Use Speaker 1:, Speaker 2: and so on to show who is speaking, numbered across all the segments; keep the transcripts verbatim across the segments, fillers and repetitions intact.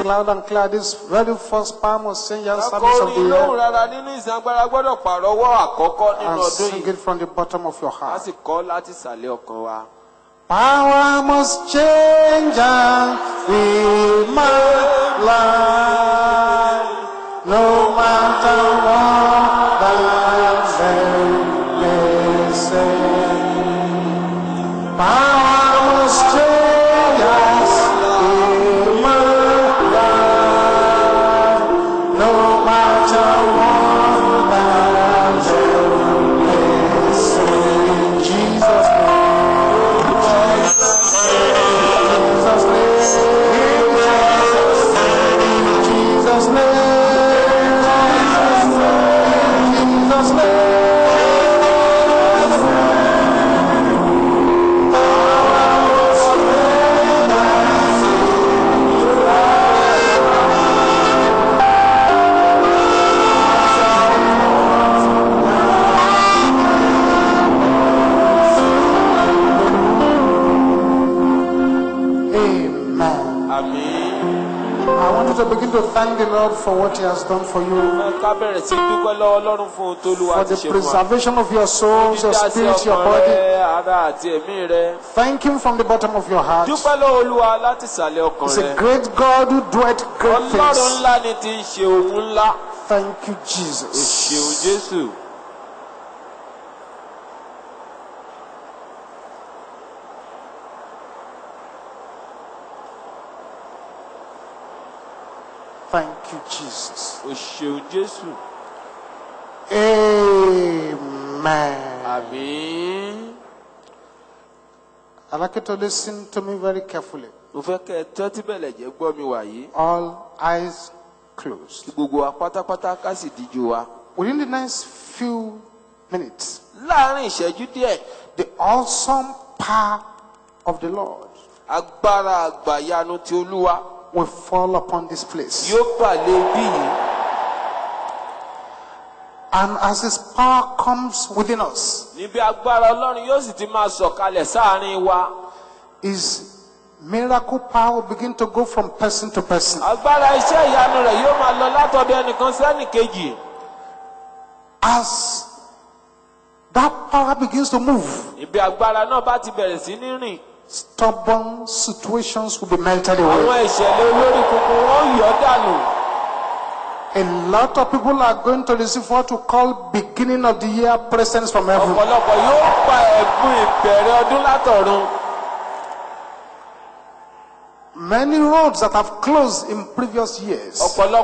Speaker 1: it loud and clear. This very first palm of Saint service of the year. And sing it from the bottom of your heart. Power must change and be my life, no matter what the world may say. Power must change and be my life, no matter what the world may say. Jesus. To begin to thank the Lord for what He has done for you, for the preservation of your souls, your spirit, your body. Thank Him from the bottom of your heart. He's a great God who doeth great things. Thank you, Jesus. Thank you, Jesus. Amen. Amen. I'd like you to listen to me very carefully. All eyes closed. Within the next few minutes, the awesome power of the Lord will fall upon this place. And as His power comes within us, His miracle power will begin to go from person to person. As that power begins to move, stubborn situations will be melted away. A lot of people are going to receive what we call beginning of the year presents from heaven. Many roads that have closed in previous years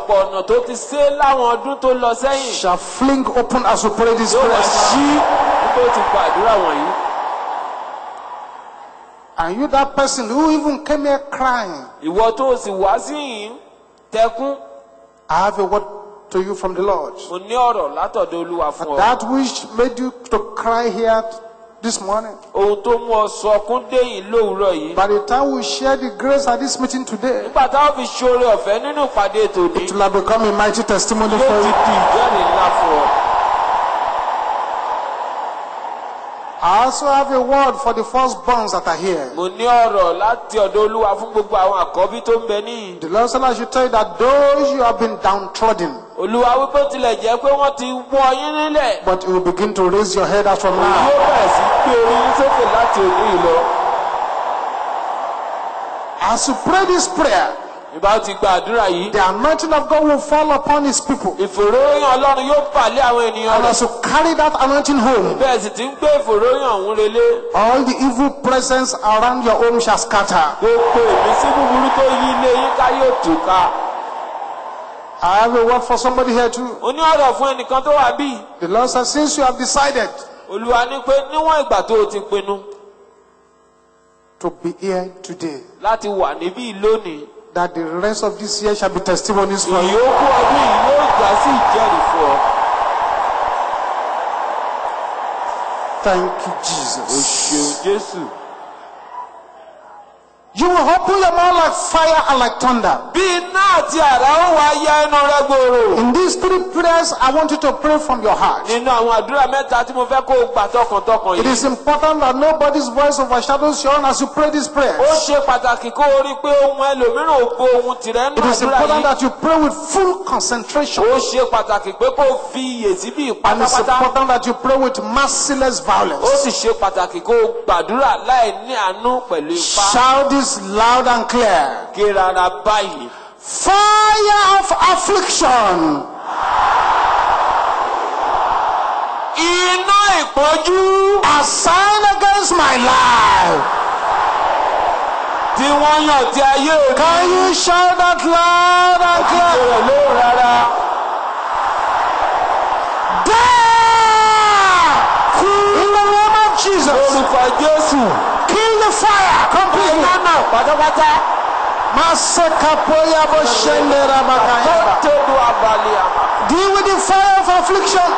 Speaker 1: shall fling open as we pray this prayer. And you, that person who even came here crying, I have a word to you from the Lord. That which made you to cry here this morning, by the time we share the grace at this meeting today, it will have become a mighty testimony for you. I also have a word for the firstborns that are here. The Lord said I should tell you that those you have been downtrodden, but you will begin to raise your head up from now. As you pray this prayer, the anointing of God will fall upon His people. And as you carry that anointing home, all the evil presence around your home shall scatter. I have a word for somebody here too. The Lord says, since you have decided to be here today, that the rest of this year shall be testimonies for you. Thank you, Jesus. You
Speaker 2: You will open your mouth like fire and like thunder. In these three prayers, I want you to pray from your heart. It is important that nobody's voice overshadows your own as you pray these prayers. It is important that you pray with full concentration. And it's important that you pray with merciless violence. Shout this loud and clear. Fire of affliction. Assigned against my life. Can you shout that loud and clear? Die! In the name of Jesus. Kill the fire completely. Deal with the fire of affliction.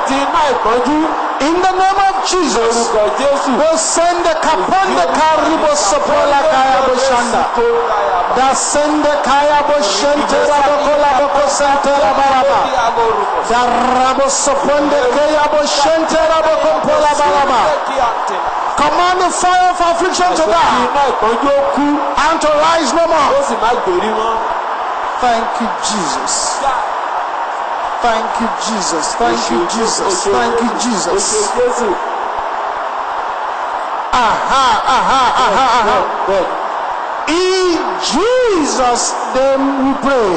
Speaker 2: In the name of Jesus. We'll send the kapon the karibo sopola kaya boshanda. Da send the kaya boshente rabokola boko sentera baraba. Da rabo soponde kaya boshente rabokompola baraba. Command the fire of affliction to die and to rise no more. Thank you, Jesus. Thank you, Jesus. Thank you, Jesus. Thank you, Jesus. Aha, aha, aha, aha. In Jesus' name we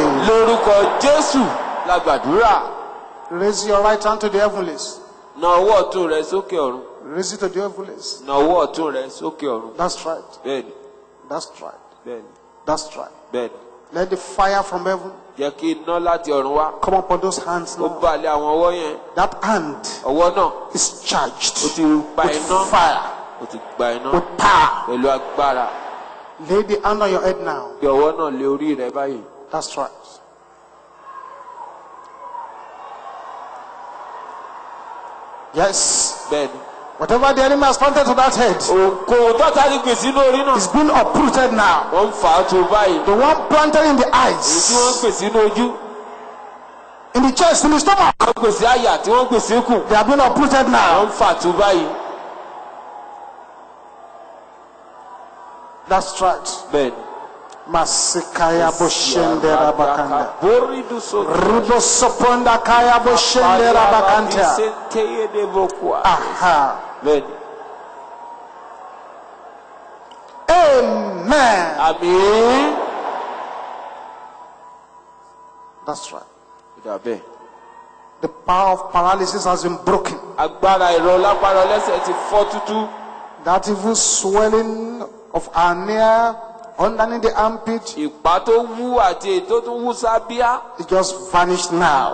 Speaker 2: pray. Raise your right hand to the heavens. Raise it to the heavens. That's right. That's right. That's right. Let the fire from heaven come upon those hands now. That hand is charged with fire, with power. Lay the hand on your head now. That's right. Yes. Whatever the enemy has planted to that head is being uprooted now. The one planted in the eyes, in the chest, in the stomach, they have been uprooted now. That's right. Masikaya boshende rabakanda. Rubo soponda kaya boshende rabakanta. Aha. Amen. Amen. That's right. The power of paralysis has been broken. That evil swelling of our near underneath the armpit, it just vanished now.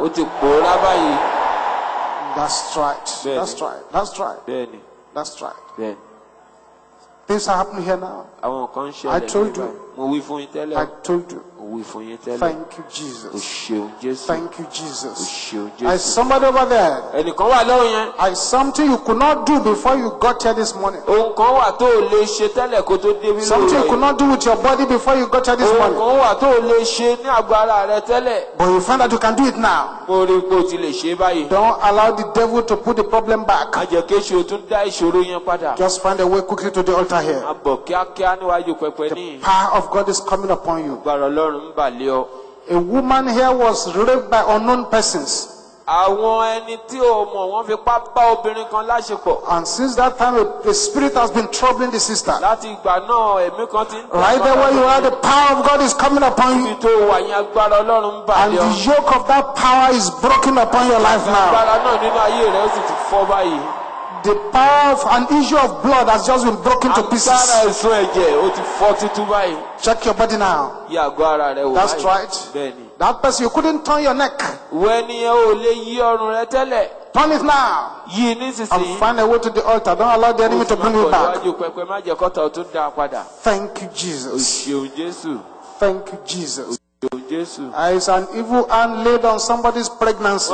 Speaker 2: That's right. That's right. That's right. That's right. Things are happening here now. I told you. I told you. Thank you, Jesus. Thank you, Jesus. I somebody over there. I something you could not do before you got here this morning. Something you could not do with your body before you got here this morning. But you find that you can do it now. Don't allow the devil to put the problem back. Just find a way quickly to the altar here. The power of God is coming upon you. A woman here was raped by unknown persons. And since that time, a, a spirit has been troubling the sister. Right there where you are, the power of God is coming upon you. And the yoke of that power is broken upon your life now. The power of an issue of blood has just been broken to pieces. Check your body now. That's right. That person, you couldn't turn your neck. Turn it now. And find a way to the altar. Don't allow the enemy to bring you back. Thank you, Jesus. Thank you, Jesus. As an evil hand laid on somebody's pregnancy,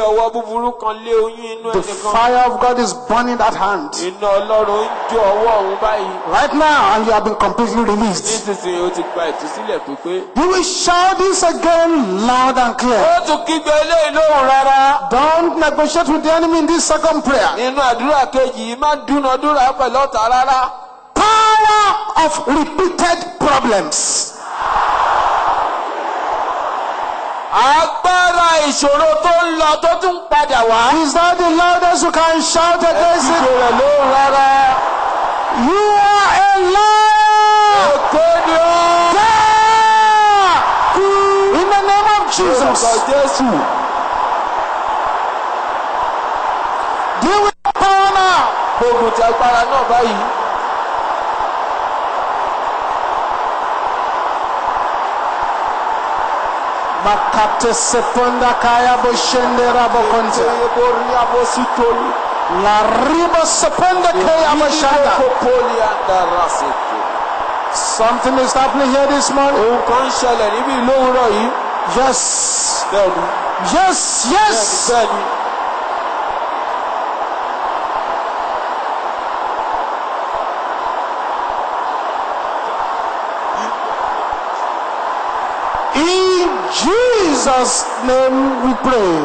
Speaker 2: the fire of God is burning that hand right now, and you have been completely released. You will shout this again loud and clear. Don't negotiate with the enemy in this second prayer. Power of repeated problems. Is that the loudest you can shout against it? You are a liar! In the name of Jesus. Deal with the power now. Makate seponda kaya boshende rabokonte. La riba seponda kaya boshanda. Something is happening here this morning. Yes. Yes, yes. In Jesus' name we pray.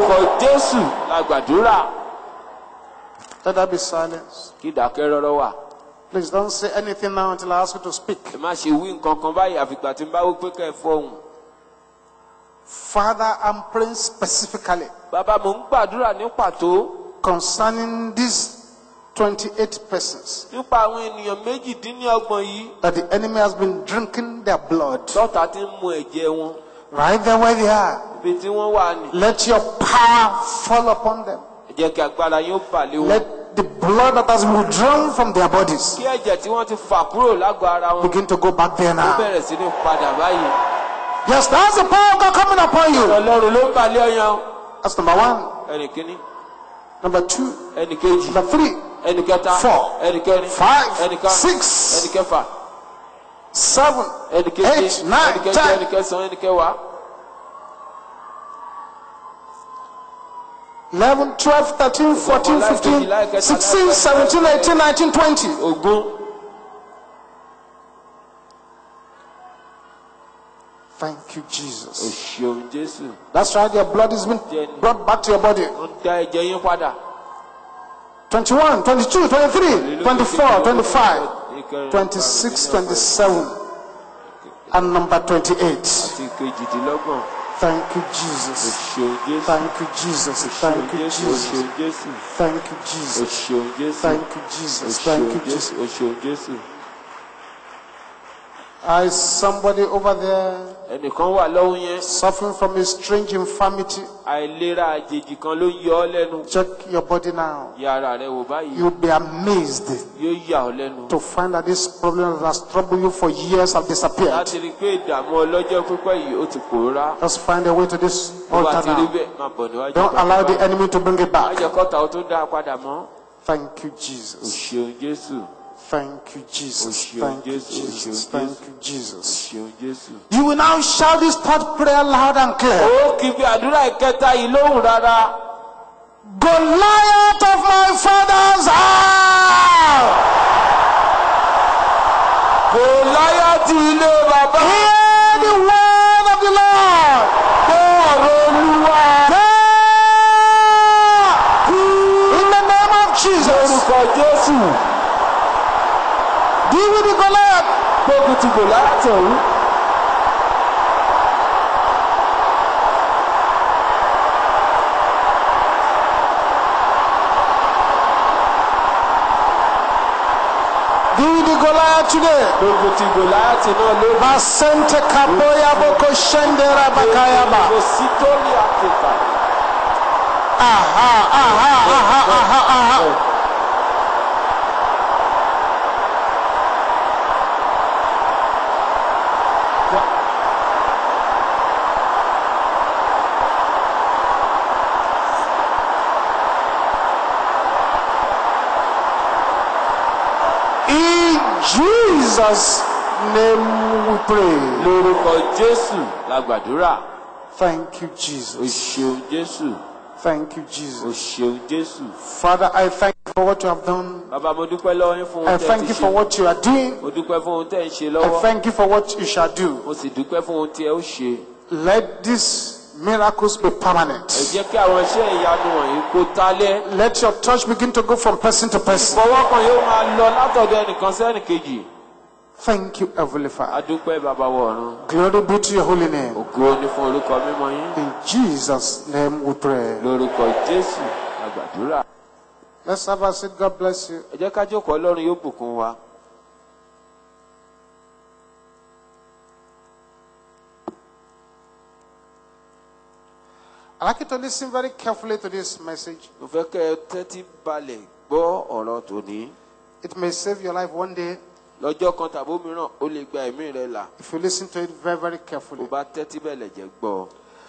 Speaker 2: Let there be silence. Please don't say anything now until I ask you to speak. Father, I'm praying specifically concerning these twenty-eight persons that the enemy has been drinking their blood. Right there where they are. Let your power fall upon them. Let the blood that has been withdrawn from their bodies begin to go back there now. Yes, that's the power of God coming upon you. That's number one. Number two. Number three. Four. Five. Six. Seven. Eight. Nine. Ten. eleven, twelve, thirteen, fourteen, fifteen, sixteen, seventeen, eighteen, nineteen, twenty. Thank you, Jesus. That's right, your blood has been brought back to your body. twenty-one, twenty-two, twenty-three, twenty-four, twenty-five, twenty-six, twenty-seven, and number twenty-eight. Thank you, Jesus. Thank you, Jesus. Thank you, Jesus. Thank you, Jesus. Thank you, Jesus. Thank you, Jesus. I somebody over there suffering from a strange infirmity. Check your body now. You'll be amazed to find that this problem that has troubled you for years have disappeared. Just find a way to this altar now. Don't allow the enemy to bring it back. Thank you, Jesus. Thank you, Jesus. Thank you, Jesus. Thank you, Jesus. You will now shout this third prayer loud and clear. Goliath of my father's house. Goliath, hear the word of the Lord. In the name of Jesus. Deal with the Goliath. Go to Goliath. Deal with the Goliath today. Go to Goliath. Basente kaboya boko shendera bakayaba. Aha, aha, aha, aha, aha. Jesus' name we pray.
Speaker 1: Lórúkọ Jésù la gbàdúrà.
Speaker 2: Thank you, Jesus.
Speaker 1: O ṣeun Jésù.
Speaker 2: Thank you,
Speaker 1: O
Speaker 2: Jesus.
Speaker 1: ṣeun Jésù.
Speaker 2: Father, I thank you for what you have done.
Speaker 1: Bàbá mo dúpẹ́ lọ́wọ́ yín fún
Speaker 2: I
Speaker 1: ohun tẹ́ ẹ
Speaker 2: thank
Speaker 1: ti
Speaker 2: you for
Speaker 1: ṣe.
Speaker 2: what you are doing.
Speaker 1: Mo dúpẹ́ fún ohun tẹ́ ẹ ń ṣe
Speaker 2: I
Speaker 1: lọ́wọ́.
Speaker 2: thank you for what you shall do.
Speaker 1: Mo sì dúpẹ́ fún ohun tí ẹ ó ṣe.
Speaker 2: Let these miracles be
Speaker 1: Ẹ
Speaker 2: permanent.
Speaker 1: jẹ́ kí àwọn iṣẹ́ ìyanu wọ̀nyí kó tálẹ́.
Speaker 2: Let your touch begin to go from person to person.
Speaker 1: Ìfọwọ́kàn yóò máa lọ látọ̀dọ̀ ẹnìkan sí ẹnìkejì.
Speaker 2: Thank you, Heavenly
Speaker 1: A
Speaker 2: Father.
Speaker 1: dúpẹ́ bàbá wa ọ̀run.
Speaker 2: Glory be to your holy name.
Speaker 1: Ògo ni fún orúkọ mímọ́ yín.
Speaker 2: In Jesus' name we pray.
Speaker 1: Lórúkọ Jésù la gbàdúrà.
Speaker 2: Let's have a seat. God bless you.
Speaker 1: Ẹ jẹ́ ká jókòó, Ọlọ́run yóò bùkún wa.
Speaker 2: I'd like you to listen very carefully to this message.
Speaker 1: Mo fẹ́ kẹ́ ẹ tẹ́tí balẹ̀ gbọ́ ọ̀rọ̀ tòní.
Speaker 2: It may save your life one day
Speaker 1: Lọ́jọ́ kan tàbí òmíràn ó lè gba ẹ̀mí rẹ là.
Speaker 2: if you listen to it very, very
Speaker 1: Bó
Speaker 2: carefully.
Speaker 1: bá tẹ́tí bẹ̀lẹ̀ jẹ́ gbọ́.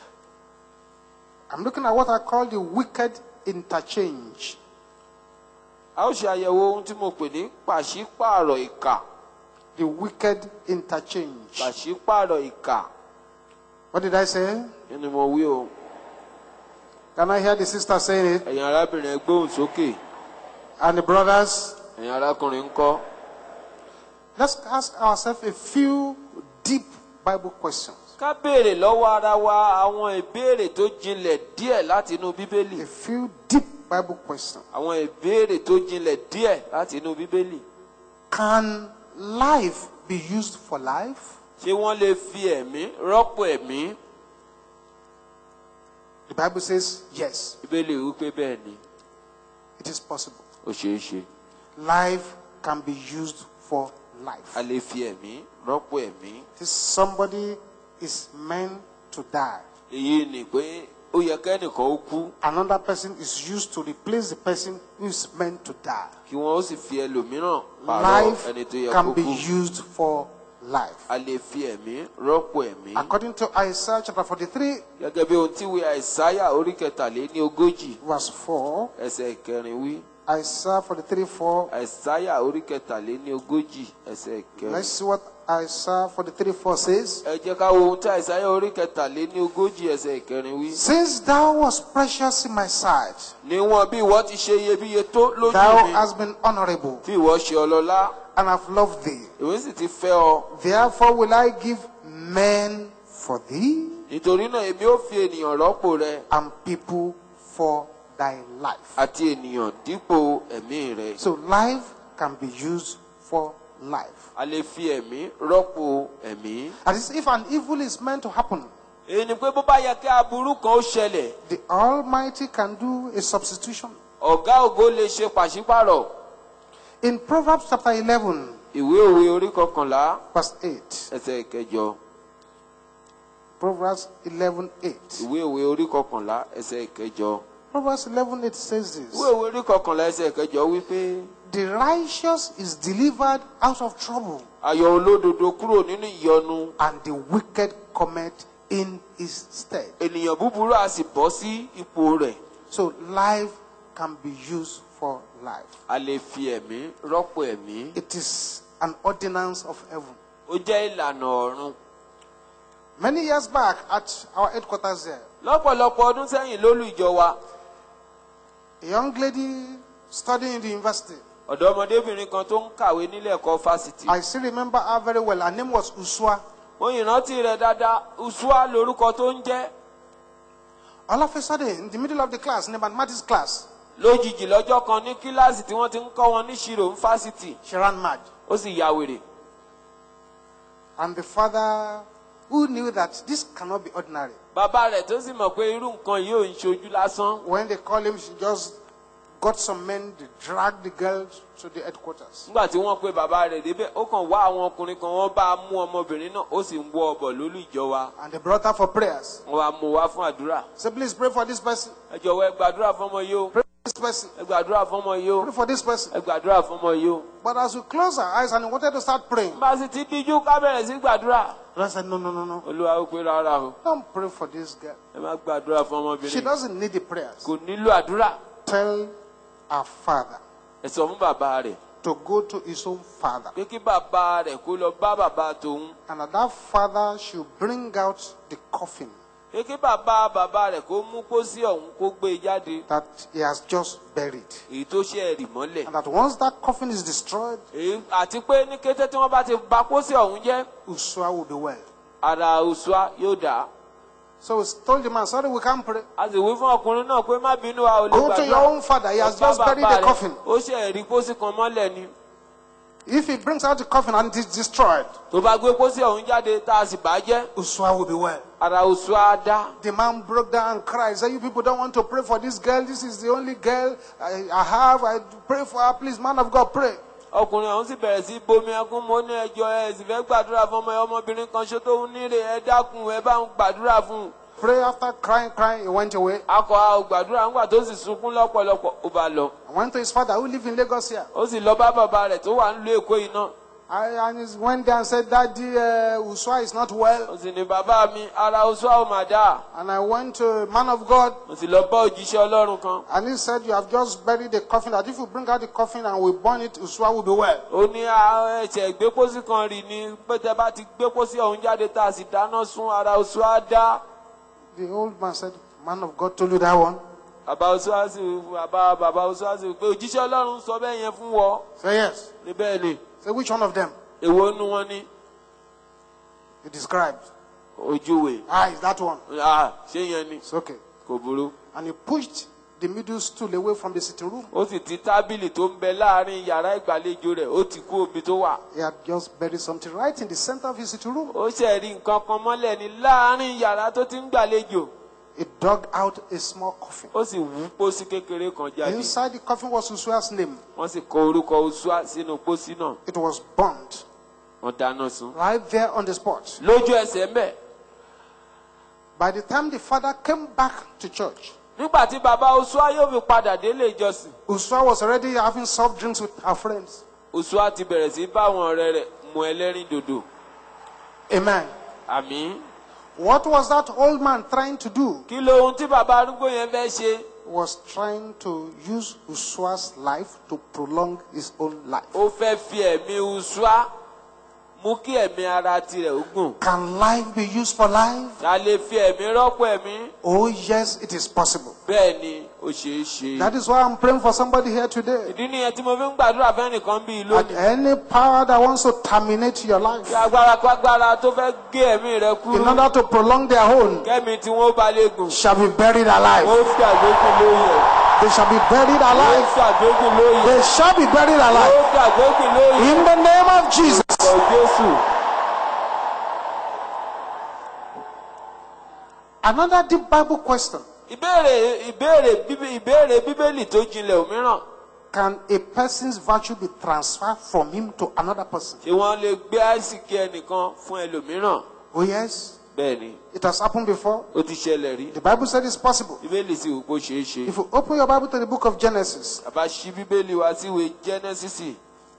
Speaker 2: I'm looking at what I call the wicked interchange.
Speaker 1: A ó ṣe àyẹ̀wò ohun tí mo pè ní pàṣípààrọ̀ ìkà.
Speaker 2: The wicked interchange.
Speaker 1: Pàṣípààrọ̀ ìkà.
Speaker 2: What did I say?
Speaker 1: Kí ni mo wí o?
Speaker 2: Can I hear the sister saying it?
Speaker 1: Ẹ̀yin arábìnrin ẹ gbóhùn sókè.
Speaker 2: And the brothers?
Speaker 1: Ẹ̀yin arákùnrin ńkọ́?
Speaker 2: Let's ask ourselves a few deep Bible questions.
Speaker 1: Ká béèrè lọ́wọ́ ara wa àwọn ìbéèrè tó jinlẹ̀ díẹ̀ láti inú Bíbélì.
Speaker 2: A few deep Bible questions.
Speaker 1: Àwọn ìbéèrè tó jinlẹ̀ díẹ̀ láti inú Bíbélì.
Speaker 2: Can life be used for life?
Speaker 1: Ṣé wọ́n lè fi ẹ̀mí rọ́pò ẹ̀mí?
Speaker 2: The Bible says yes,
Speaker 1: Bíbélì wípé bẹ́ẹ̀ ni.
Speaker 2: it is possible.
Speaker 1: Ó ṣeé ṣe.
Speaker 2: Life can be used for life.
Speaker 1: A lè fi ẹ̀mí rọ́pò ẹ̀mí.
Speaker 2: If somebody is meant to die,
Speaker 1: Èyí ni pé ó yẹ kẹ́nìkan ó kú
Speaker 2: another person is used to replace the person who is meant to die.
Speaker 1: kí wọ́n ó sì fi ẹlòmíràn pààrọ̀
Speaker 2: Life
Speaker 1: ẹni tó yẹ kó
Speaker 2: can be
Speaker 1: kú.
Speaker 2: used for life.
Speaker 1: A lè fi ẹ̀mí rọ́pò ẹ̀mí.
Speaker 2: According to Isaiah chapter forty-three,
Speaker 1: Gẹ́gẹ́ bí ohun tí ìwé Àìsáyà orí kẹtàléní ogójì
Speaker 2: verse four,
Speaker 1: ẹsẹ̀ ìkẹrin wí.
Speaker 2: Isaiah forty-three four.
Speaker 1: Àìsáyà orí kẹtàléní ogójì ẹsẹ̀ ìkẹrin.
Speaker 2: Let's see what Isaiah forty-three four says.
Speaker 1: Ẹ jẹ́ ká wo ohun tí Àìsáyà orí kẹtàléní ogójì ẹsẹ̀ ìkẹrin wí.
Speaker 2: Since thou wast precious in my sight,
Speaker 1: Níwọ̀n bí ìwọ ti ṣe iyebíye tó lójú
Speaker 2: thou
Speaker 1: mi,
Speaker 2: hast been honorable,
Speaker 1: tí ìwọ ṣe ọlọ́lá,
Speaker 2: and have loved thee.
Speaker 1: èmi sì ti fẹ́ ọ.
Speaker 2: Therefore will I give men for thee,
Speaker 1: Nítorí náà èmi ó fi ènìyàn rọ́pò rẹ
Speaker 2: and people for thy life.
Speaker 1: àti ènìyàn dípò ẹ̀mí rẹ.
Speaker 2: So life can be used for life.
Speaker 1: A lè fi ẹ̀mí rọ́pò ẹ̀mí.
Speaker 2: That is, if an evil is meant to happen,
Speaker 1: Èyí ni pé bó bá yẹ kí aburú kan ó ṣẹlẹ̀,
Speaker 2: the Almighty can do a substitution.
Speaker 1: ọ̀gá ògo lè ṣe pàṣípàrọ̀.
Speaker 2: In Proverbs chapter eleven,
Speaker 1: Ìwé òwe orí kọkànlá
Speaker 2: verse eight.
Speaker 1: ẹsẹ̀ ìkẹjọ.
Speaker 2: Proverbs eleven eight.
Speaker 1: Ìwé òwe orí kọkànlá ẹsẹ̀ ìkẹjọ.
Speaker 2: Proverbs eleven eight says this.
Speaker 1: Ìwé òwe orí kọkànlá ẹsẹ̀ ìkẹjọ wípé
Speaker 2: The righteous is delivered out of trouble,
Speaker 1: ayọ̀ olódodo kúrò nínú ìyọnu,
Speaker 2: and the wicked cometh in his stead.
Speaker 1: ènìyàn búburú á sì bọ́ sí ipò rẹ̀.
Speaker 2: So life can be used for life.
Speaker 1: A lè fi ẹ̀mí rọ́pò ẹ̀mí.
Speaker 2: It is an ordinance of heaven.
Speaker 1: Ó jẹ́ ìlànà ọ̀run.
Speaker 2: Many years back at our headquarters there,
Speaker 1: Lọ́pọ̀lọpọ̀ ọdún sẹ́yìn lólú ìjọ wa,
Speaker 2: a young lady studying in the university,
Speaker 1: ọ̀dọ́mọdébìnrin kan tó ń kàwé nílé ẹ̀kọ́ fásitì.
Speaker 2: I still remember her very well. Her name was Usua.
Speaker 1: Mo ìrántí rẹ̀ dáadáa, Usua lorúkọ tó ń jẹ́.
Speaker 2: All of a sudden, in the middle of the class, in the mathematics class,
Speaker 1: Lójijì lọ́jọ́ kan ní kíláàsì tí wọ́n ti ń kọ́ wọn níṣirò ń fásitì,
Speaker 2: she ran mad.
Speaker 1: ó sì ya wèrè.
Speaker 2: And the father, who knew that this cannot be ordinary,
Speaker 1: Bàbá rẹ̀ tó sì mọ̀ pé irú nǹkan yìí ò ń ṣojú lásán.
Speaker 2: when they called him, she just got some men, they dragged the girl to the headquarters.
Speaker 1: Nígbà tí wọ́n pe bàbá rẹ̀ débẹ̀, ó kàn wá àwọn ọkùnrin kan, wọ́n bá mú ọmọbìnrin náà, ó sì ń wọ́ ọbọ̀ lólú ìjọ wa.
Speaker 2: And they brought her for prayers.
Speaker 1: Wọ́n wá mú wá fún àdúrà.
Speaker 2: Say, please pray for this person.
Speaker 1: Ẹ jọ̀wọ́ ẹ gbàdúrà fọ́mọ yìí o.
Speaker 2: Pray for this person.
Speaker 1: Ẹ gbàdúrà fọ́mọ yìí o.
Speaker 2: Pray for this person.
Speaker 1: Ẹ gbàdúrà fọ́mọ yìí o.
Speaker 2: But as we closed our eyes and we wanted to start praying,
Speaker 1: Bá a sì ti díjú ká bẹ̀rẹ̀ sí gbàdúrà.
Speaker 2: I said, no, no, no, no.
Speaker 1: Olúwa ó pé rárá o.
Speaker 2: Don't pray for this girl.
Speaker 1: Ẹ má gbàdúrà fún
Speaker 2: She
Speaker 1: ọmọbìnrin.
Speaker 2: doesn't need the prayers.
Speaker 1: Kò nílò àdúrà.
Speaker 2: Tell our father
Speaker 1: Ẹ sọ fún bàbá rẹ̀
Speaker 2: to go to his own father.
Speaker 1: pé kí bàbá rẹ̀ kó lọ bá bàbá tòun.
Speaker 2: And that, that father should bring out the coffin
Speaker 1: pé kí bàbá bàbá rẹ̀ kó mú pósí ọ̀hún kó gbé e jáde.
Speaker 2: that he has just buried.
Speaker 1: èyí tó ṣe ẹ̀rì mọ́lẹ̀.
Speaker 2: And that once that coffin is destroyed,
Speaker 1: èyí àti pé ní kété tí wọ́n bá ti bà pósí ọ̀hún jẹ́.
Speaker 2: Usua will be well.
Speaker 1: ara Usua yóò dá.
Speaker 2: So we told the man, sorry, we can't pray.
Speaker 1: a sì wí fún ọkùnrin náà pé má bínú wa ò lè gbàdúrà.
Speaker 2: Go to your own father. He has just buried the coffin.
Speaker 1: ó ṣe ẹ̀rí pósí kan mọ́lẹ̀ ni.
Speaker 2: If he brings out the coffin and it is destroyed,
Speaker 1: tó bá gbé pósí ọ̀hún jáde tá a sì bàjẹ́.
Speaker 2: Usua will be well.
Speaker 1: ara Usua dá.
Speaker 2: The man broke down and cried. Said, you people don't want to pray for this girl. This is the only girl I, I have. I pray for her. Please, man of God, pray.
Speaker 1: ọkùnrin ọ̀hún sì bẹ̀rẹ̀ sí bomi ẹkún mo ní ẹjọ́ ẹ sì fẹ́ gbàdúrà fún ọmọ ọmọbìnrin kan ṣó tó ń níre ẹ dákun ẹ bá ń gbàdúrà fún un.
Speaker 2: Pray after crying, crying, he went away.
Speaker 1: akọ àwọn gbàdúrà ńgbà tó sì sunkún lọ́pọ̀lọpọ̀ ó bá lọ.
Speaker 2: I went to his father who lived in Lagos here.
Speaker 1: ó sì lọ bá bàbá rẹ̀ tó wà nílùú Èkó iná.
Speaker 2: I and he went there and said, Daddy, uh, Usua is not well.
Speaker 1: ó sì ní bàbá mi ara Usua ò mà dáa.
Speaker 2: And I went to a man of God.
Speaker 1: ó sì lọ bá òjíṣẹ́ Ọlọ́run kan.
Speaker 2: And he said, you have just buried the coffin. That if you bring out the coffin and we burn it, Usua will be well.
Speaker 1: ó ní ẹ̀ṣẹ̀ gbépósí kan rì ní pé tẹ bá ti gbépósí ọ̀hún jáde tá a sì dáná sun ara Usua dá.
Speaker 2: The old man said, man of God told you that one?
Speaker 1: bàbá Usua sì bàbá bàbá Usua sì pé òjíṣẹ́ Ọlọ́run sọ bẹ́ẹ̀ yẹn fún wọ.
Speaker 2: Say yes.
Speaker 1: ní bẹ́ẹ̀ ni.
Speaker 2: Say which one of them?
Speaker 1: èwo nu wọn ni.
Speaker 2: He described.
Speaker 1: ojúwe.
Speaker 2: Ah, is that one?
Speaker 1: ah ṣé yẹn ni.
Speaker 2: It's okay.
Speaker 1: kò burú.
Speaker 2: And he pushed the middle stool away from the sitting room.
Speaker 1: ó sì ti tábìlì tó ń bẹ láàrin yàrá ìgbàlejò rẹ̀ ó ti kú omi tó wà.
Speaker 2: He had just buried something right in the center of his sitting room.
Speaker 1: ó ṣe rí nǹkan kan mọ́lẹ̀ ní láàrin yàrá tó ti ń gbàlejò.
Speaker 2: He dug out a small coffin.
Speaker 1: ó sì wú pósí kékeré kan jáde.
Speaker 2: Inside the coffin was Usua's name.
Speaker 1: wọ́n sì kọ orúkọ Usua sínú pósí náà.
Speaker 2: It was burnt
Speaker 1: wọ́n dáná sun.
Speaker 2: right there on the spot.
Speaker 1: lójú ẹsẹ̀ mbẹ̀.
Speaker 2: By the time the father came back to church,
Speaker 1: nígbà tí bàbá Usua yóò fi padà délé ìjọsìn.
Speaker 2: Usua was already having soft drinks with her friends.
Speaker 1: Usua ti bẹ̀rẹ̀ sí bá àwọn ọ̀rẹ́ rẹ̀ mu ẹlẹ́rìn dòdò.
Speaker 2: Amen.
Speaker 1: àmín.
Speaker 2: What was that old man trying to do?
Speaker 1: kí ló ohun tí bàbá arúgbó yẹn fẹ́ ṣe?
Speaker 2: Was trying to use Usua's life to prolong his own life.
Speaker 1: ó fẹ́ fi ẹ̀mí Usua mú kí ẹ̀mí ara tirẹ̀ ó gùn.
Speaker 2: Can life be used for life?
Speaker 1: a lè fi ẹ̀mí rọ́pò ẹ̀mí.
Speaker 2: Oh yes, it is possible.
Speaker 1: bẹ́ẹ̀ ni ó ṣeé ṣe.
Speaker 2: That is why I'm praying for somebody here today.
Speaker 1: ìdí nìyẹn tí mo fi ń gbàdúrà fẹ́ nìkan bí
Speaker 2: That
Speaker 1: lónìí.
Speaker 2: any power that wants to terminate your life
Speaker 1: kí agbára kágbára tó fẹ́ gé ẹ̀mí rẹ
Speaker 2: in
Speaker 1: kúrú.
Speaker 2: order to prolong their own
Speaker 1: kẹ́mi tí wọ́n bá lè gùn.
Speaker 2: shall be buried alive.
Speaker 1: ó fi àgbékùn lóye.
Speaker 2: They shall be buried
Speaker 1: ó
Speaker 2: alive.
Speaker 1: fi àgbékùn lóye.
Speaker 2: They shall be buried
Speaker 1: ó
Speaker 2: alive.
Speaker 1: fi àgbékùn lóye.
Speaker 2: In the name of Jesus.
Speaker 1: ọ̀ Jésù.
Speaker 2: Another deep Bible question.
Speaker 1: ìbéèrè ìbéèrè bíbé ìbéèrè bíbélì tó jinlẹ̀ òmíràn.
Speaker 2: Can a person's virtue be transferred from him to another person?
Speaker 1: ṣé wọ́n lè gbé àìsíkí ẹnìkan fún ẹlòmíràn?
Speaker 2: Oh yes.
Speaker 1: bẹ́ẹ̀ ni
Speaker 2: It has happened before.
Speaker 1: ó ti ṣẹlẹ̀ rí.
Speaker 2: The Bible said it's possible.
Speaker 1: bíbélì sì wò pé ó ṣeé ṣe.
Speaker 2: If you open your Bible to the book of Genesis,
Speaker 1: àbá ṣí bíbélì wá sí ìwé Genesis.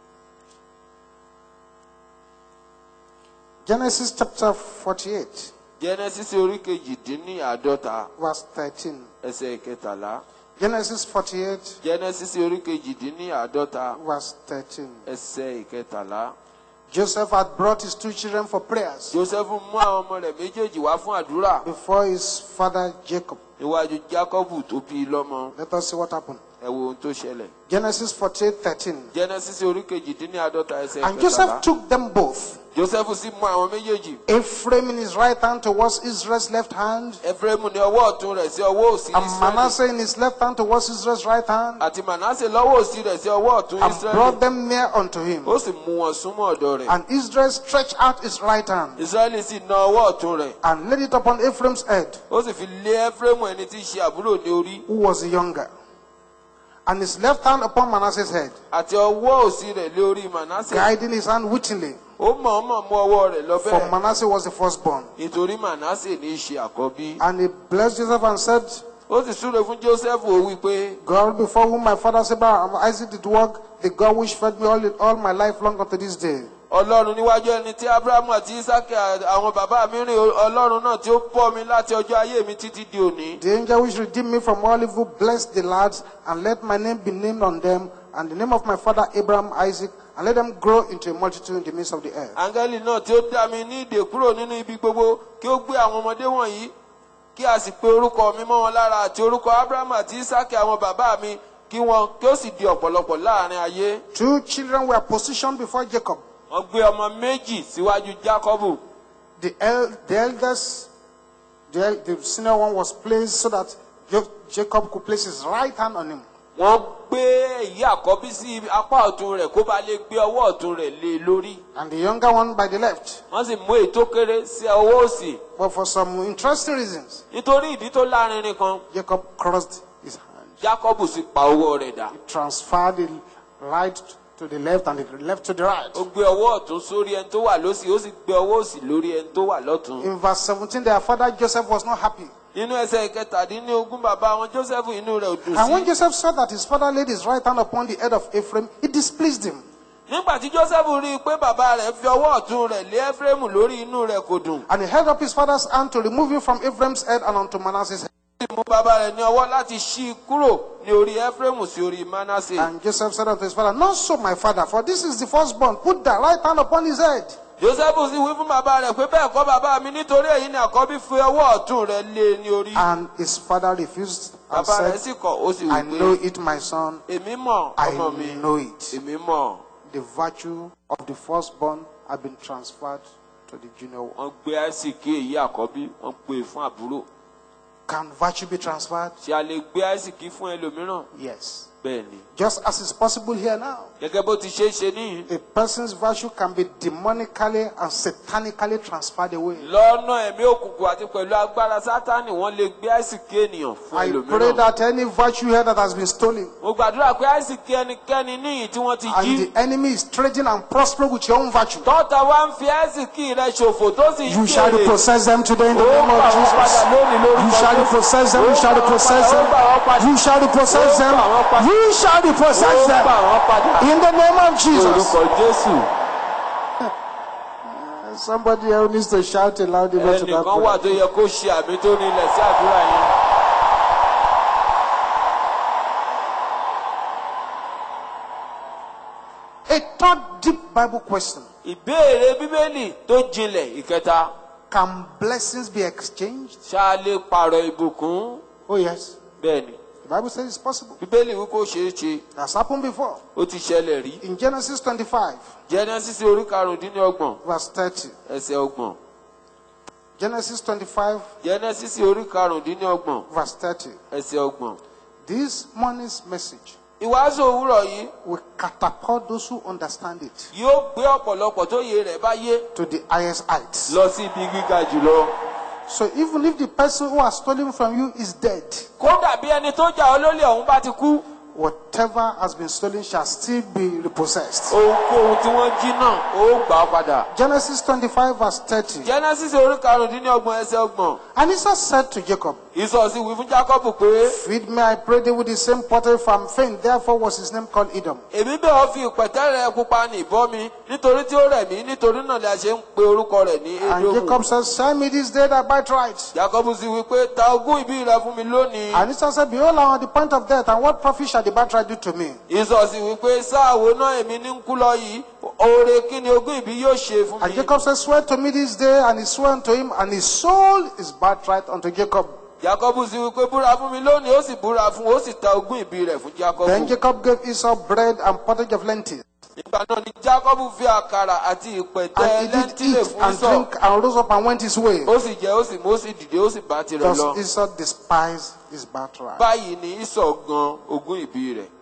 Speaker 2: Genesis chapter forty-eight,
Speaker 1: Genesis orí kejìdínláàádọ́ta
Speaker 2: verse thirteen.
Speaker 1: ẹsẹ̀ kẹtàlá.
Speaker 2: Genesis forty-eight,
Speaker 1: Genesis orí kejìdínláàádọ́ta
Speaker 2: verse thirteen.
Speaker 1: ẹsẹ̀ ìkẹtàlá.
Speaker 2: Joseph had brought his two children for prayers
Speaker 1: Joseph mú àwọn ọmọ rẹ̀ méjèèjì wá fún àdúrà
Speaker 2: before his father Jacob.
Speaker 1: níwájú Jákọ́bù tó bí i lọ́mọ.
Speaker 2: Let us see what happened.
Speaker 1: ẹ wo ohun tó ṣẹlẹ̀.
Speaker 2: Genesis forty-eight, thirteen.
Speaker 1: Genesis orí kejìdínláàádọ́ta ẹsẹ̀
Speaker 2: And
Speaker 1: ìkẹtàlá.
Speaker 2: Joseph took them both,
Speaker 1: Joseph sì mú àwọn méjèèjì.
Speaker 2: Ephraim in his right hand towards Israel's left hand,
Speaker 1: Ephraim ní ọwọ́ ọ̀tún rẹ̀ sí ọwọ́ òsì
Speaker 2: and
Speaker 1: Israẹli.
Speaker 2: Manasseh in his left hand towards Israel's right hand,
Speaker 1: àti Manasse lọ́wọ́ òsì rẹ̀ sí ọwọ́ ọ̀tún
Speaker 2: and brought
Speaker 1: Israẹli.
Speaker 2: them near unto him.
Speaker 1: ó sì mú wọn súnmọ́ ọ̀dọ̀ rẹ̀.
Speaker 2: And Israel stretched out his right hand
Speaker 1: Israẹli sì na ọwọ́ ọ̀tún rẹ̀.
Speaker 2: and laid it upon Ephraim's head,
Speaker 1: ó sì fi lé Ephraim ẹni tí í ṣe àbúrò ní orí.
Speaker 2: who was the younger, and his left hand upon Manasseh's head,
Speaker 1: àti ọwọ́ òsì rẹ̀ lé orí Manasse.
Speaker 2: guiding his hand wittingly,
Speaker 1: ó mọ̀ọ́mọ̀ mú ọwọ́ rẹ̀ lọ
Speaker 2: for
Speaker 1: bẹ́ẹ̀.
Speaker 2: Manasseh was the firstborn.
Speaker 1: nítorí Manasse ní í ṣe àkọ́bí.
Speaker 2: And he blessed Joseph and said,
Speaker 1: ó sì súre fún Joseph ó wí pé
Speaker 2: God before whom my father Abraham and Isaac did walk, the God which fed me all, all my life long unto this day.
Speaker 1: Ọlọ́run níwájú ẹni tí Abrahamu àti Isaki àwọn bàbá mi rìn, Ọlọ́run náà tí ó bọ́ mi láti ọjọ́ ayé mi títí di òní.
Speaker 2: The angel which redeemed me from all evil, bless the lads, and let my name be named on them, and the name of my father Abraham, Isaac, and let them grow into a multitude in the midst of the earth.
Speaker 1: Áńgẹ́lì náà tí ó dá mi ní ìdè kúrò nínú ibi gbogbo kí ó gbé àwọn ọmọdé wọ̀nyí kí a sì pe orúkọ mi mọ́ wọn lára àti orúkọ Abraham àti Isaki àwọn bàbá mi kí wọn kí ó sì di ọ̀pọ̀lọpọ̀ láàrin ayé.
Speaker 2: Two children were positioned before Jacob.
Speaker 1: Wọ́n gbé ọmọ méjì síwájú Jákọ́bù.
Speaker 2: The, el the eldest, the, the senior one was placed so that Jacob could place his right hand on him.
Speaker 1: Wọ́n gbé èyí àkọ́bí sí apá ọ̀tún rẹ̀ kó bá lè gbé ọwọ́ ọ̀tún rẹ̀ lé lórí.
Speaker 2: And the younger one by the left.
Speaker 1: Wọ́n sì mú èyí tó kéré sí ọwọ́ òsì.
Speaker 2: But for some interesting reasons,
Speaker 1: nítorí ìdí tó lárinrin kan,
Speaker 2: Jacob crossed his hand.
Speaker 1: Jákọ́bù sì pa ọwọ́ rẹ̀ dà.
Speaker 2: He transferred the right to the left and the left to the right.
Speaker 1: Ó gbé ọwọ́ ọ̀tún sórí ẹni tó wà lósì, ó sì gbé ọwọ́ òsì lórí ẹni tó wà lọ́tún.
Speaker 2: In verse seventeen, their father Joseph was not happy.
Speaker 1: Nínú ẹsẹ̀ ìkẹtàdínlógún bàbá wọn Joseph inú rẹ̀ ò dùn sí.
Speaker 2: And when Joseph saw that his father laid his right hand upon the head of Ephraim, it displeased him.
Speaker 1: Nígbà tí Joseph rí i pé bàbá rẹ̀ fi ọwọ́ ọ̀tún rẹ̀ lé Ephraim lórí, inú rẹ̀ kò dùn.
Speaker 2: And he held up his father's hand to remove it from Ephraim's head and onto Manasseh's head.
Speaker 1: Ó sì mú bàbá rẹ̀ ní ọwọ́ láti ṣí i kúrò ní orí Ephraim sí orí Manasseh.
Speaker 2: And Joseph said unto his father, not so, my father, for this is the firstborn. Put the right hand upon his head.
Speaker 1: Joseph sì wí fún bàbá rẹ̀ pé bẹ́ẹ̀ kọ́ bàbá mi, nítorí èyí ni àkọ́bí fi ọwọ́ ọ̀tún rẹ̀ lé ní orí.
Speaker 2: And his father refused and
Speaker 1: Bàbá rẹ̀
Speaker 2: said,
Speaker 1: sì kọ̀, ó sì
Speaker 2: I
Speaker 1: wí pé
Speaker 2: know it, my son.
Speaker 1: èmi mọ̀
Speaker 2: I
Speaker 1: ọmọ mi,
Speaker 2: know it.
Speaker 1: èmi mọ̀.
Speaker 2: The virtue of the firstborn had been transferred to the junior one.
Speaker 1: Wọ́n gbé Isaac èyí àkọ́bí, wọ́n gbé e fún àbúrò.
Speaker 2: Can virtue be transferred?
Speaker 1: Ṣé a lè gbé Isaac fún ẹlòmíràn?
Speaker 2: Yes.
Speaker 1: Bẹ́ẹ̀ni.
Speaker 2: Just as is possible here now.
Speaker 1: Gẹ́gẹ́ bó ti ṣe é ṣe níyìn.
Speaker 2: A person's virtue can be demonically and satanically transferred away.
Speaker 1: Lọ́nà ẹ̀mí òkùnkùn àti pẹ̀lú agbára Sátánì wọ́n lè gbé Isaac ènìyàn fún
Speaker 2: I
Speaker 1: ẹlòmíràn.
Speaker 2: pray that any virtue here that has been stolen
Speaker 1: Mo gbàdúrà pé Isaac ẹnikẹ́ni níyìn tí wọ́n ti
Speaker 2: and
Speaker 1: jí.
Speaker 2: the enemy is trading and prospering with your own virtue,
Speaker 1: Tọ́ta wá ń fi Isaac rẹ̀ ṣòfò tó sì ń
Speaker 2: you shall
Speaker 1: jèrè.
Speaker 2: repossess them today in the
Speaker 1: Ó
Speaker 2: name
Speaker 1: gbà
Speaker 2: of
Speaker 1: wọ́n padà
Speaker 2: Jesus.
Speaker 1: lónìí lórúkọ
Speaker 2: You shall
Speaker 1: Jésù.
Speaker 2: repossess them. You
Speaker 1: Ó
Speaker 2: shall
Speaker 1: gbà wọ́n
Speaker 2: repossess
Speaker 1: padà, ó
Speaker 2: them.
Speaker 1: gbà wọ́n padà.
Speaker 2: You shall repossess them. You shall repossess
Speaker 1: Ó gbà
Speaker 2: them
Speaker 1: wọ́n padà.
Speaker 2: in the name of Jesus.
Speaker 1: Lórúkọ Jésù.
Speaker 2: Somebody else needs to shout aloud amen to that
Speaker 1: Ẹnìkan wà
Speaker 2: prayer.
Speaker 1: tó yẹ kó ṣe àmì tó nílẹ̀ sí àdúrà yẹn.
Speaker 2: A third deep Bible question.
Speaker 1: Ìbéèrè Bíbélì tó jinlẹ̀ ìkẹta.
Speaker 2: Can blessings be exchanged?
Speaker 1: Ṣá lè pààrọ̀ ìbùkún?
Speaker 2: Oh yes.
Speaker 1: Bẹ́ẹ̀ni.
Speaker 2: The Bible says it's possible.
Speaker 1: Bíbélì wí kó ṣeé ṣe.
Speaker 2: It has happened before.
Speaker 1: Ó ti ṣẹlẹ̀ rí.
Speaker 2: In Genesis twenty-five,
Speaker 1: Genesis orí karùndínlọ́gbọ̀n
Speaker 2: verse thirty.
Speaker 1: ẹsẹ̀ ọgbọ̀n.
Speaker 2: Genesis twenty-five,
Speaker 1: Genesis orí karùndínlọ́gbọ̀n
Speaker 2: verse thirty.
Speaker 1: ẹsẹ̀ ọgbọ̀n.
Speaker 2: This morning's message
Speaker 1: Ìwàásù òwúrọ̀ yìí
Speaker 2: will catapult those who understand it
Speaker 1: yóò gbé ọ̀pọ̀lọpọ̀ tó yé rẹ̀ bá yé
Speaker 2: to the highest heights.
Speaker 1: lọ sí ibi gíga jùlọ.
Speaker 2: So even if the person who has stolen from you is dead,
Speaker 1: Kódà bí ẹni tó jà ọ́ lólè ọ̀hún bá ti kú,
Speaker 2: whatever has been stolen shall still be repossessed.
Speaker 1: ohunkóhun tí wọ́n jí náà ó gbà á padà.
Speaker 2: Genesis twenty-five, verse thirty.
Speaker 1: Genesis orí karùndínlọ́gbọ̀n ẹsẹ̀ ọgbọ̀n.
Speaker 2: And Esau said to Jacob,
Speaker 1: Ísọ̀ sì wí fún Jákọ́bù pé
Speaker 2: feed me, I pray thee, with the same pottery from faint. Therefore was his name called Edom.
Speaker 1: èmi bẹ̀ ọ́ fi ìpẹ̀tẹ́rẹ̀ pupa nì bọ́ mi nítorí tí ó rẹ̀ mí, nítorí náà ni a ṣe ń pe orúkọ rẹ̀ ní
Speaker 2: And
Speaker 1: Édómù.
Speaker 2: Jacob said, sell me this day thy birthright.
Speaker 1: Jákọ́bù sì wí pé ta ogún ìbí rẹ fún mi lónìí.
Speaker 2: And Esau said, behold, I am on the point of death, and what profit shall the birthright do to me?
Speaker 1: Ísọ̀ sì wí pé sáàwó náà èmi ní ń kú lọ yìí, oore kí ni ogún ìbí yóò ṣe fún
Speaker 2: And
Speaker 1: mi.
Speaker 2: Jacob said, swear to me this day, and he swore unto him, and he sold his birthright unto Jacob.
Speaker 1: Jákọ́bù sì wí pé búra fún mi lónìí, ó sì búra fún, ó sì ta ogún ìbí rẹ̀ fún Jákọ́bù.
Speaker 2: Then Jacob gave Esau bread and pottage of lentils.
Speaker 1: Nígbà náà ni Jákọ́bù fi àkàrà àti ìpẹ̀tẹ́
Speaker 2: And he did
Speaker 1: lẹ́ńtílẹ̀
Speaker 2: eat
Speaker 1: fún
Speaker 2: and
Speaker 1: Ísọ̀.
Speaker 2: drink and rose up and went his way.
Speaker 1: Ó sì jẹ, ó sì mú, ó sì dìde, ó sì bá tirẹ̀ lọ.
Speaker 2: Thus Esau despised his birthright.
Speaker 1: Báyìí ni Ísọ̀ gan ogún ìbí rẹ̀.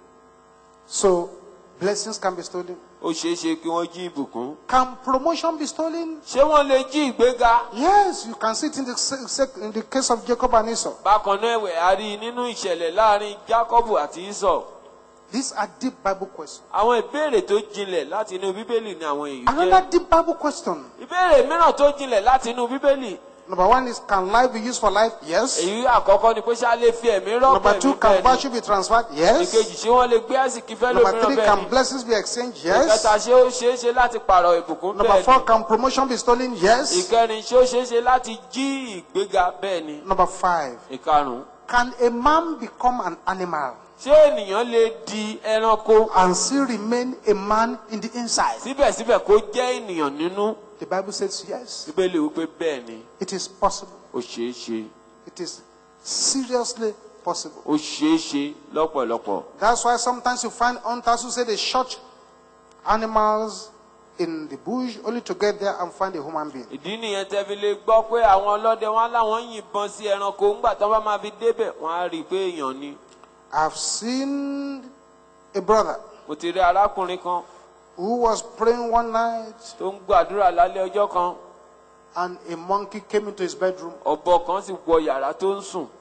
Speaker 2: So blessings can be stolen.
Speaker 1: Ó ṣeé ṣe kí wọ́n jí ìbùkún.
Speaker 2: Can promotion be stolen?
Speaker 1: Ṣé wọ́n lè jí ìgbéga?
Speaker 2: Yes, you can see it in the, se- se- in the case of Jacob and Esau.
Speaker 1: Bákan náà ẹ̀wẹ̀ a rí i nínú ìṣẹ̀lẹ̀ láàrin Jákọ́bù àti Ísọ̀.
Speaker 2: These are deep Bible questions.
Speaker 1: Àwọn ìbéèrè tó jinlẹ̀ láti inú Bíbélì ni àwọn èyí
Speaker 2: Another
Speaker 1: jẹ́.
Speaker 2: deep Bible question.
Speaker 1: Ìbéèrè mìíràn tó jinlẹ̀ láti inú Bíbélì.
Speaker 2: Number one is, can life be used for life? Yes.
Speaker 1: Èyí àkọ́kọ́ ni pé ṣá lè fi ẹ̀mí rọ́pò
Speaker 2: Number
Speaker 1: ẹ̀mí
Speaker 2: two, can
Speaker 1: bẹ́ẹ̀ ni.
Speaker 2: virtue be transferred? Yes.
Speaker 1: Ìkejì ṣé wọ́n lè gbé àsìkí fẹ́
Speaker 2: Number
Speaker 1: lómìíràn
Speaker 2: three,
Speaker 1: bẹ́ẹ̀
Speaker 2: can
Speaker 1: ni.
Speaker 2: blessings be exchanged?
Speaker 1: Ìkẹta
Speaker 2: Yes.
Speaker 1: ṣé ó ṣeé ṣe láti pààrọ̀ ìbùkún
Speaker 2: Number
Speaker 1: bẹ́ẹ̀
Speaker 2: four,
Speaker 1: ni.
Speaker 2: can promotion be stolen? Yes.
Speaker 1: Ìkẹrin ṣé ó ṣeé ṣe láti jí ìgbéga bẹ́ẹ̀ ni.
Speaker 2: Number five,
Speaker 1: Ìkarùn-ún
Speaker 2: can a man become an animal?
Speaker 1: ṣé ènìyàn lè di ẹranko
Speaker 2: and still remain a man in the inside?
Speaker 1: síbẹ̀síbẹ̀ kó jẹ́ ènìyàn nínú?
Speaker 2: The Bible says yes.
Speaker 1: Bíbélì wípé bẹ́ẹ̀ ni,
Speaker 2: It is possible.
Speaker 1: ó ṣeé ṣe,
Speaker 2: It is seriously possible.
Speaker 1: ó ṣeé ṣe lọ́pọ̀lọpọ̀.
Speaker 2: That's why sometimes you find hunters who say they shot animals in the bush only to get there and find a human being.
Speaker 1: Ìdí nìyẹn tẹ́ fi lè gbọ́ pé àwọn ọlọ́dẹ wọn láwọn yìnbọn sí ẹranko ńgbà tó bá máa fi débẹ̀ wọ́n á rí i pé èèyàn ni.
Speaker 2: I've seen a brother
Speaker 1: Mo ti rí arákùnrin kan
Speaker 2: who was praying one night
Speaker 1: tó ń gbàdúrà lálẹ́ ọjọ́ kan,
Speaker 2: and a monkey came into his bedroom.
Speaker 1: ọ̀bọ kan sì wọ yàrá tó ń sùn.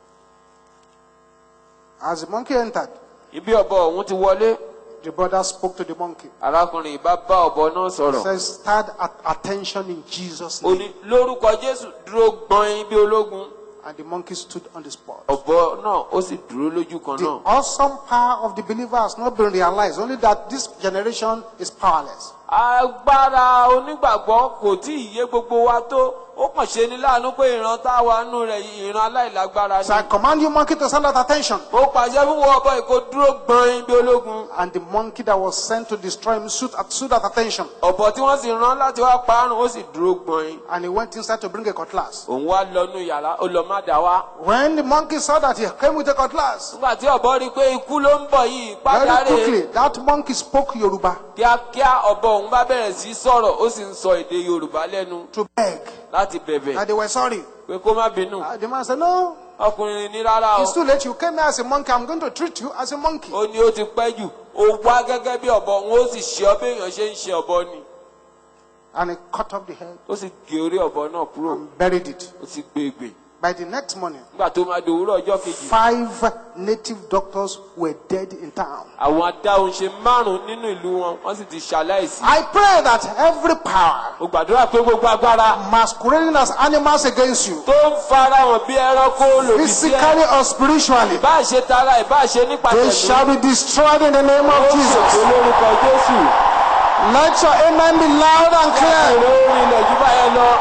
Speaker 2: As the monkey entered,
Speaker 1: Ibi ọ̀bọ ọ̀hún ti wọlé,
Speaker 2: the brother spoke to the monkey.
Speaker 1: arákùnrin ìbá bá ọ̀bọ náà
Speaker 2: He
Speaker 1: sọ̀rọ̀.
Speaker 2: says, start at attention in Jesus'
Speaker 1: Ó
Speaker 2: name.
Speaker 1: ní lórúkọ Jésù dúró gbọ̀n bí ológun.
Speaker 2: And the monkey stood on the spot.
Speaker 1: Ọ̀bọ náà ó sì dúró lójú kan
Speaker 2: The
Speaker 1: náà.
Speaker 2: awesome power of the believer has not been realized, only that this generation is powerless.
Speaker 1: Agbára onígbàgbọ́ kò tí ì yé gbogbo wa tó. Ó kàn ṣe ni láàánú pé ìran táwa nù rẹ̀ ìran aláìlágbára
Speaker 2: So I
Speaker 1: ni.
Speaker 2: command you, monkey, to stand at attention.
Speaker 1: Ó pàṣẹ fún wọn ọ̀bọ ìkó dúró gbọ̀n bí ológun.
Speaker 2: And the monkey that was sent to destroy him stood at, stood at attention.
Speaker 1: Ọ̀bọ tí wọ́n sì rán láti wá parun ó sì dúró gbọ̀n.
Speaker 2: And he went inside to bring a cutlass.
Speaker 1: Òun wá lọ́nu yàrá ó lọ má dá wá.
Speaker 2: When the monkey saw that he came with a cutlass,
Speaker 1: Nígbà tí ọ̀bọ rí i pé ikú ló ń bọ̀ yìí padà
Speaker 2: very
Speaker 1: rè é.
Speaker 2: quickly, that monkey spoke Yoruba
Speaker 1: Kíákíá ọ̀bọ òun bá bẹ̀rẹ̀ sí sọ̀rọ̀ ó sì ń sọ èdè Yorùbá lẹ́nu
Speaker 2: to beg
Speaker 1: láti bẹ̀bẹ̀
Speaker 2: that they were sorry.
Speaker 1: pé kó má bínú.
Speaker 2: Uh, the man said, no,
Speaker 1: Ọkùnrin ní rárá o.
Speaker 2: it's too late. You came here as a monkey. I'm going to treat you as a monkey.
Speaker 1: Ó ní ó ti pẹ́ jù. Ó wá gẹ́gẹ́ bí ọ̀bọ òun ó sì ṣe ọ bí èèyàn ṣe ń ṣe ọ̀bọ ni.
Speaker 2: And he cut off the head
Speaker 1: Ó sì gé orí ọ̀bọ náà kúrò.
Speaker 2: and buried it.
Speaker 1: Ó sì gbé egbè.
Speaker 2: By the next morning,
Speaker 1: Nígbà tó máa dòwúrọ̀ ọjọ́ kejì.
Speaker 2: five native doctors were dead in town.
Speaker 1: Àwọn adáhunṣe márùn-ún nínú ìlú wọn wọ́n sì ti ṣaláìsí.
Speaker 2: I pray that every power
Speaker 1: Mo gbàdúrà pé gbogbo agbára
Speaker 2: masquerading as animals against you,
Speaker 1: tó ń farahàn bí ẹranko lòdì sí ẹ.
Speaker 2: physically or spiritually,
Speaker 1: Ìbá ṣe tara ìbá ṣe nípa
Speaker 2: they
Speaker 1: tẹ̀lé.
Speaker 2: shall be destroyed in the name
Speaker 1: Ó
Speaker 2: of
Speaker 1: ṣètò
Speaker 2: Jesus.
Speaker 1: lórúkọ Jésù.
Speaker 2: Let your amen be loud and clear.
Speaker 1: Èrò orin ilẹ̀ jù báyẹn lọ.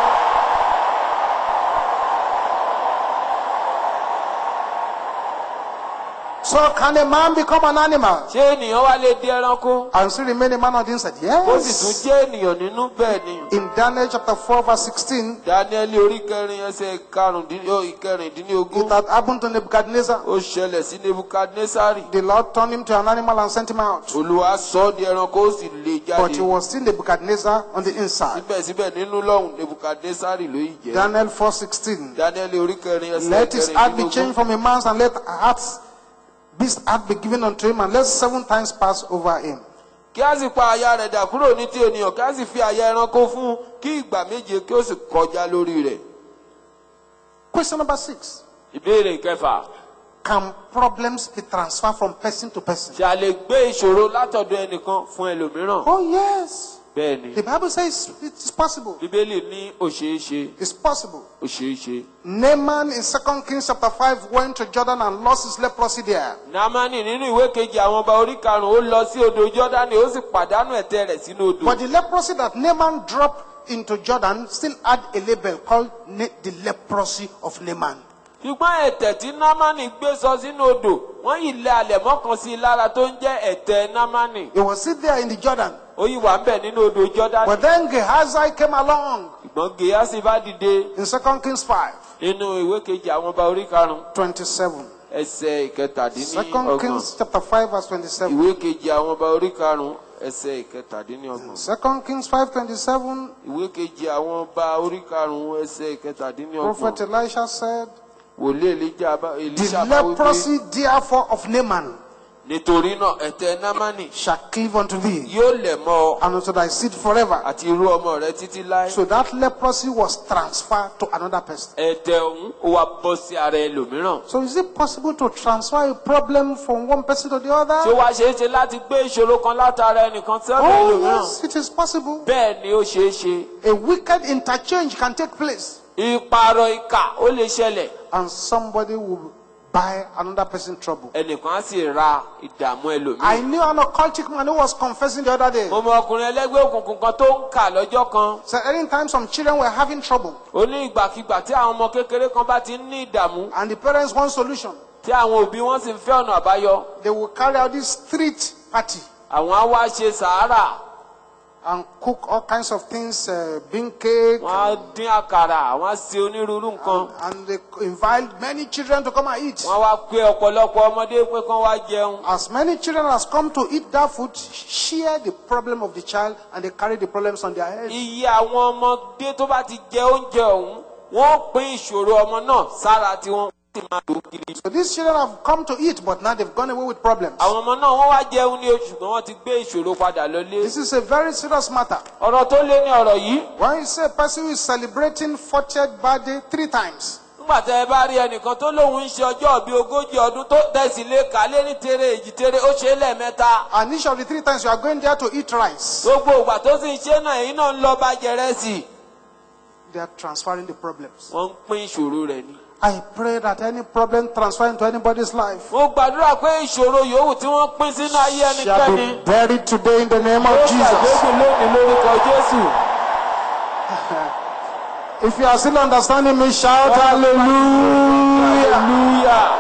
Speaker 2: So can a man become an animal
Speaker 1: Ṣé ènìyàn wá lè di ẹranko?
Speaker 2: and still remain a man on the inside?
Speaker 1: Ó sì tún
Speaker 2: Yes.
Speaker 1: jẹ́ ènìyàn nínú bẹ́ẹ̀ ni.
Speaker 2: In Daniel chapter four verse sixteen,
Speaker 1: Dáníẹ́lì orí kẹrin ẹsẹ̀ karùndínlógún ìkẹrìndínlógún.
Speaker 2: it had happened to Nebuchadnezzar.
Speaker 1: Ó ṣẹlẹ̀ sí Nebukadnesari.
Speaker 2: The Lord turned him to an animal and sent him out.
Speaker 1: Olúwa sọ ọ́ di ẹranko ó sì lé
Speaker 2: But he
Speaker 1: jáde.
Speaker 2: was still Nebuchadnezzar on the inside.
Speaker 1: Síbẹ̀síbẹ̀ nínú lọ́hùn Nebukadnesari ló yìí jẹ́.
Speaker 2: Daniel four sixteen.
Speaker 1: Dáníẹ́lì orí kẹrin ẹsẹ̀
Speaker 2: Let his heart be
Speaker 1: kẹrìndínlógún.
Speaker 2: changed from a man's and let hearts, this heart be given unto him and let seven times pass over him.
Speaker 1: Kí a sì pa àyà rẹ̀ dà kúrò ní ti ènìyàn, kí a sì fi àyà ẹranko fún un, kí ìgbà méje kí ó sì kọjá lórí rẹ̀.
Speaker 2: Question number six.
Speaker 1: Ìbéèrè kẹfà.
Speaker 2: Can problems be transferred from person to person?
Speaker 1: Ṣé a lè gbé ìṣòro látọ̀dọ̀ ẹnìkan fún ẹlòmíràn?
Speaker 2: Oh yes.
Speaker 1: Bẹ́ẹ̀
Speaker 2: The
Speaker 1: ni.
Speaker 2: Bible says it is possible.
Speaker 1: Bíbélì ní ó ṣeé ṣe,
Speaker 2: It's possible.
Speaker 1: ó ṣeé ṣe.
Speaker 2: Naaman in Second Kings chapter five went to Jordan and lost his leprosy there.
Speaker 1: Námánì nínú ìwé kejì àwọn ọba orí karùn-ún ó lọ sí odò Jọ́dánì ó sì pàdánù ẹ̀tẹ̀ rẹ̀ sínú odò.
Speaker 2: But the leprosy that Naaman dropped into Jordan still had a label called Na- the leprosy of Naaman.
Speaker 1: Ṣùgbọ́n ẹ̀tẹ̀ tí Námánì gbé sọ sínú odò, wọ́n yìí lẹ àlẹ̀mọ́ kan sí i lára tó ń jẹ́ ẹ̀tẹ̀ Námánì.
Speaker 2: He was still there in the Jordan.
Speaker 1: Ó yìí wà ń bẹ̀ nínú odò Jọ́dánì.
Speaker 2: But then Gehazi came along
Speaker 1: Ṣùgbọ́n Gèhásì bá dìde
Speaker 2: in Second Kings five
Speaker 1: nínú ìwé kejì àwọn ọba orí karùn-ún
Speaker 2: twenty-seven.
Speaker 1: ẹsẹ̀
Speaker 2: Second
Speaker 1: ìkẹtàdínlọ́gbọ̀n.
Speaker 2: Kings chapter five verse twenty-seven.
Speaker 1: Ìwé kejì àwọn ọba orí karùn-ún ẹsẹ̀ ìkẹtàdínlọ́gbọ̀n.
Speaker 2: Second Kings five twenty-seven.
Speaker 1: Ìwé kejì àwọn ọba orí karùn-ún ẹsẹ̀ ìkẹtàdínlọ́gbọ̀n.
Speaker 2: Prophet Elisha said,
Speaker 1: Wòlíì Èlíjà bá
Speaker 2: the
Speaker 1: Èlíṣà bá wípé
Speaker 2: leprosy therefore of Naaman
Speaker 1: nítorí náà ẹ̀tẹ̀ Námánì
Speaker 2: shall cleave unto thee
Speaker 1: yóò lẹ̀ mọ́ ọ
Speaker 2: and unto thy seed forever.
Speaker 1: àti irú ọmọ rẹ títí láé.
Speaker 2: So that leprosy was transferred to another person.
Speaker 1: Ẹ̀tẹ̀ ọ̀hún ó wá bọ́ sí ara ẹlòmíràn.
Speaker 2: So is it possible to transfer a problem from one person to the
Speaker 1: Ṣé ó
Speaker 2: other?
Speaker 1: wá ṣeé ṣe láti gbé ìṣòro kan látara ẹnìkan sí ọ̀dọ̀
Speaker 2: Oh
Speaker 1: ẹlòmíràn?
Speaker 2: yes, it is possible.
Speaker 1: Bẹ́ẹ̀ ni ó ṣeé ṣe.
Speaker 2: A wicked interchange can take place
Speaker 1: Ìpààrọ̀ ìkà ó lè ṣẹlẹ̀.
Speaker 2: and somebody will buy another person trouble.
Speaker 1: Ẹnìkan á sì ra ìdààmú
Speaker 2: I
Speaker 1: ẹlòmíràn.
Speaker 2: knew an occultic man who was confessing the other day.
Speaker 1: Mo mọ ọkùnrin ẹlẹ́gbẹ́ òkùnkùn kan tó ń kà lọ́jọ́ kan.
Speaker 2: Said anytime some children were having trouble
Speaker 1: Ó ní ìgbàkigbà tí àwọn ọmọ kékeré kan bá ti ń ní ìdààmú
Speaker 2: and the parents want solution,
Speaker 1: tí àwọn òbí wọn sì ń fẹ́ ọ̀nà àbáyọ.
Speaker 2: they will carry out this street party
Speaker 1: Àwọn á wá ṣe sàárà.
Speaker 2: and cook all kinds of things, uh, bean cake,
Speaker 1: Wọ́n á dín àkàrà. Wọ́n á ṣe onírúurú nǹkan.
Speaker 2: and they invite many children to come and eat.
Speaker 1: Wọ́n wá pé ọ̀pọ̀lọpọ̀ ọmọdé pé kán wá jẹun.
Speaker 2: As many children as come to eat that food, share the problem of the child, and they carry the problems on their head.
Speaker 1: Iye àwọn ọmọdé tó bá ti jẹ oúnjẹ ọ̀hún, wọ́n pín ìṣòro ọmọ náà sára tí wọ́n sì máa lò kiri.
Speaker 2: So these children have come to eat, but now they've gone away with problems.
Speaker 1: Àwọn ọmọ náà wọ́n wá jẹun ní oṣù ṣùgbọ́n wọ́n ti gbé ìṣòro padà lọlé.
Speaker 2: This is a very serious matter.
Speaker 1: Ọ̀rọ̀ tó lé ní ọ̀rọ̀ yìí.
Speaker 2: When you say a person who is celebrating fortieth birthday three times,
Speaker 1: Nígbà tí ẹ bá rí ẹnìkan tó lóun ń ṣe ọjọ́ bíi ogójì ọdún tó tẹ̀sí lé kálé ní tere èjì tere ó ṣe é lẹ́ẹ̀mẹ́ta.
Speaker 2: and each of the three times you are going there to eat rice,
Speaker 1: Gbogbo ìgbà tó sì ń ṣe náà èyí náà ń lọ bá jẹrẹsì.
Speaker 2: they are transferring the problems.
Speaker 1: Wọ́n ń pín ìṣòro rẹ̀ ni.
Speaker 2: I pray that any problem transfer into anybody's life
Speaker 1: Mo gbàdúrà pé ìṣòro yòówù tí wọ́n pín sínú ayé
Speaker 2: shall
Speaker 1: ẹnikẹ́ni.
Speaker 2: be buried today in the name
Speaker 1: Ó
Speaker 2: of Jesus.
Speaker 1: ṣàgbégbé lónìí lórúkọ Jésù.
Speaker 2: If you are still understanding me, shout hallelujah.
Speaker 1: Hallelujah.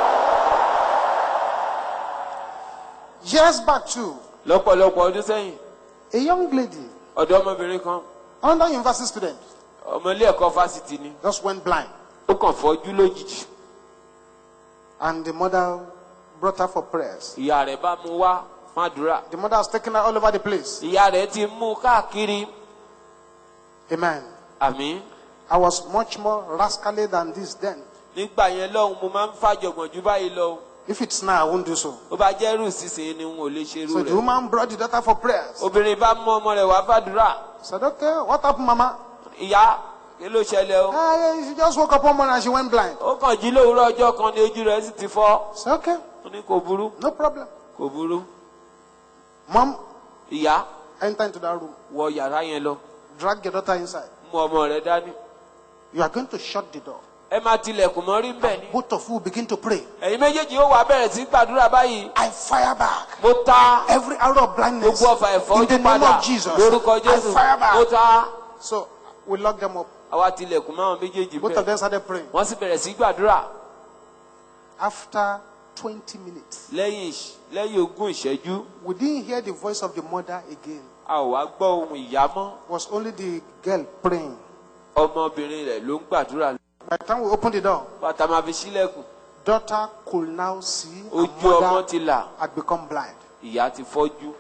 Speaker 2: Years back too,
Speaker 1: Lọ́pọ̀lọpọ̀ ọdún sẹ́yìn,
Speaker 2: a young lady,
Speaker 1: ọ̀dọ́mọbìnrin kan,
Speaker 2: under university student,
Speaker 1: ọmọ ilé ẹ̀kọ́ fásitì ni,
Speaker 2: just went blind.
Speaker 1: ó kàn fọ́jú lójijì.
Speaker 2: And the mother brought her for prayers.
Speaker 1: Ìyá rẹ̀ bá mú wá fún àdúrà.
Speaker 2: The mother has taken her all over the place.
Speaker 1: Ìyá rẹ̀ ti mú káàkiri.
Speaker 2: Amen.
Speaker 1: Àmín.
Speaker 2: I was much more rascally than this then.
Speaker 1: Nígbà yẹn lọ́hùn mo máa ń fàjọ̀gbọ̀n ju báyìí lọ.
Speaker 2: If it's now, I won't do so.
Speaker 1: Ó bá jẹ́ rú sísè ni n ò lè ṣe irú
Speaker 2: So the
Speaker 1: rẹ̀.
Speaker 2: woman brought the daughter for prayers.
Speaker 1: Obìnrin bá mú ọmọ rẹ̀ wá fàdúrà.
Speaker 2: Said, okay, what happened, mama?
Speaker 1: Ìyá kí ló ṣẹlẹ̀ o?
Speaker 2: Uh, she just woke up one morning and she went blind.
Speaker 1: Ó kàn jí lówùúrọ̀ ọjọ́ kan ní ojú rẹ̀ sì ti fọ́.
Speaker 2: Said, okay,
Speaker 1: Ó ní kò burú,
Speaker 2: no problem.
Speaker 1: kò burú.
Speaker 2: Mom,
Speaker 1: Ìyá
Speaker 2: enter into that room.
Speaker 1: wọ yàrá yẹn lọ.
Speaker 2: Drag your daughter inside.
Speaker 1: Mú ọmọ rẹ̀ dání.
Speaker 2: You are going to shut the door.
Speaker 1: Ẹ máa tilẹ̀kùn mọ́ rí bẹ́ẹ̀ ni.
Speaker 2: Both of you begin to pray.
Speaker 1: Ẹ̀yin méjèèjì ó wá bẹ̀rẹ̀ sí gbàdúrà báyìí.
Speaker 2: I fire back
Speaker 1: Mo ta
Speaker 2: every arrow of blindness
Speaker 1: gbogbo ọfà
Speaker 2: in
Speaker 1: ẹ̀fọ́
Speaker 2: the
Speaker 1: ojú
Speaker 2: name
Speaker 1: padà
Speaker 2: of Jesus.
Speaker 1: lórúkọ
Speaker 2: I
Speaker 1: Jésù.
Speaker 2: fire
Speaker 1: Mo
Speaker 2: back.
Speaker 1: ta
Speaker 2: So we lock them up.
Speaker 1: àwa tilẹ̀kùn mọ́ àwọn méjèèjì
Speaker 2: Both of
Speaker 1: bẹ́ẹ̀.
Speaker 2: them started praying.
Speaker 1: Wọ́n sì bẹ̀rẹ̀ sí gbàdúrà.
Speaker 2: After twenty minutes,
Speaker 1: Lẹ́yìn ìṣ- lẹ́yìn ogún ìṣẹ́jú,
Speaker 2: we didn't hear the voice of the mother again.
Speaker 1: a ò wá gbọ́ ohun ìyá mọ́.
Speaker 2: It was only the girl praying.
Speaker 1: Ọmọbìnrin rẹ̀ ló ń gbàdúrà.
Speaker 2: By the time we opened the door,
Speaker 1: Bàtà máa fi sílẹ̀kùn.
Speaker 2: daughter could now see her
Speaker 1: Ojú ọmọ
Speaker 2: mother
Speaker 1: ti là.
Speaker 2: had become blind.
Speaker 1: Ìyá ti fọ́jú.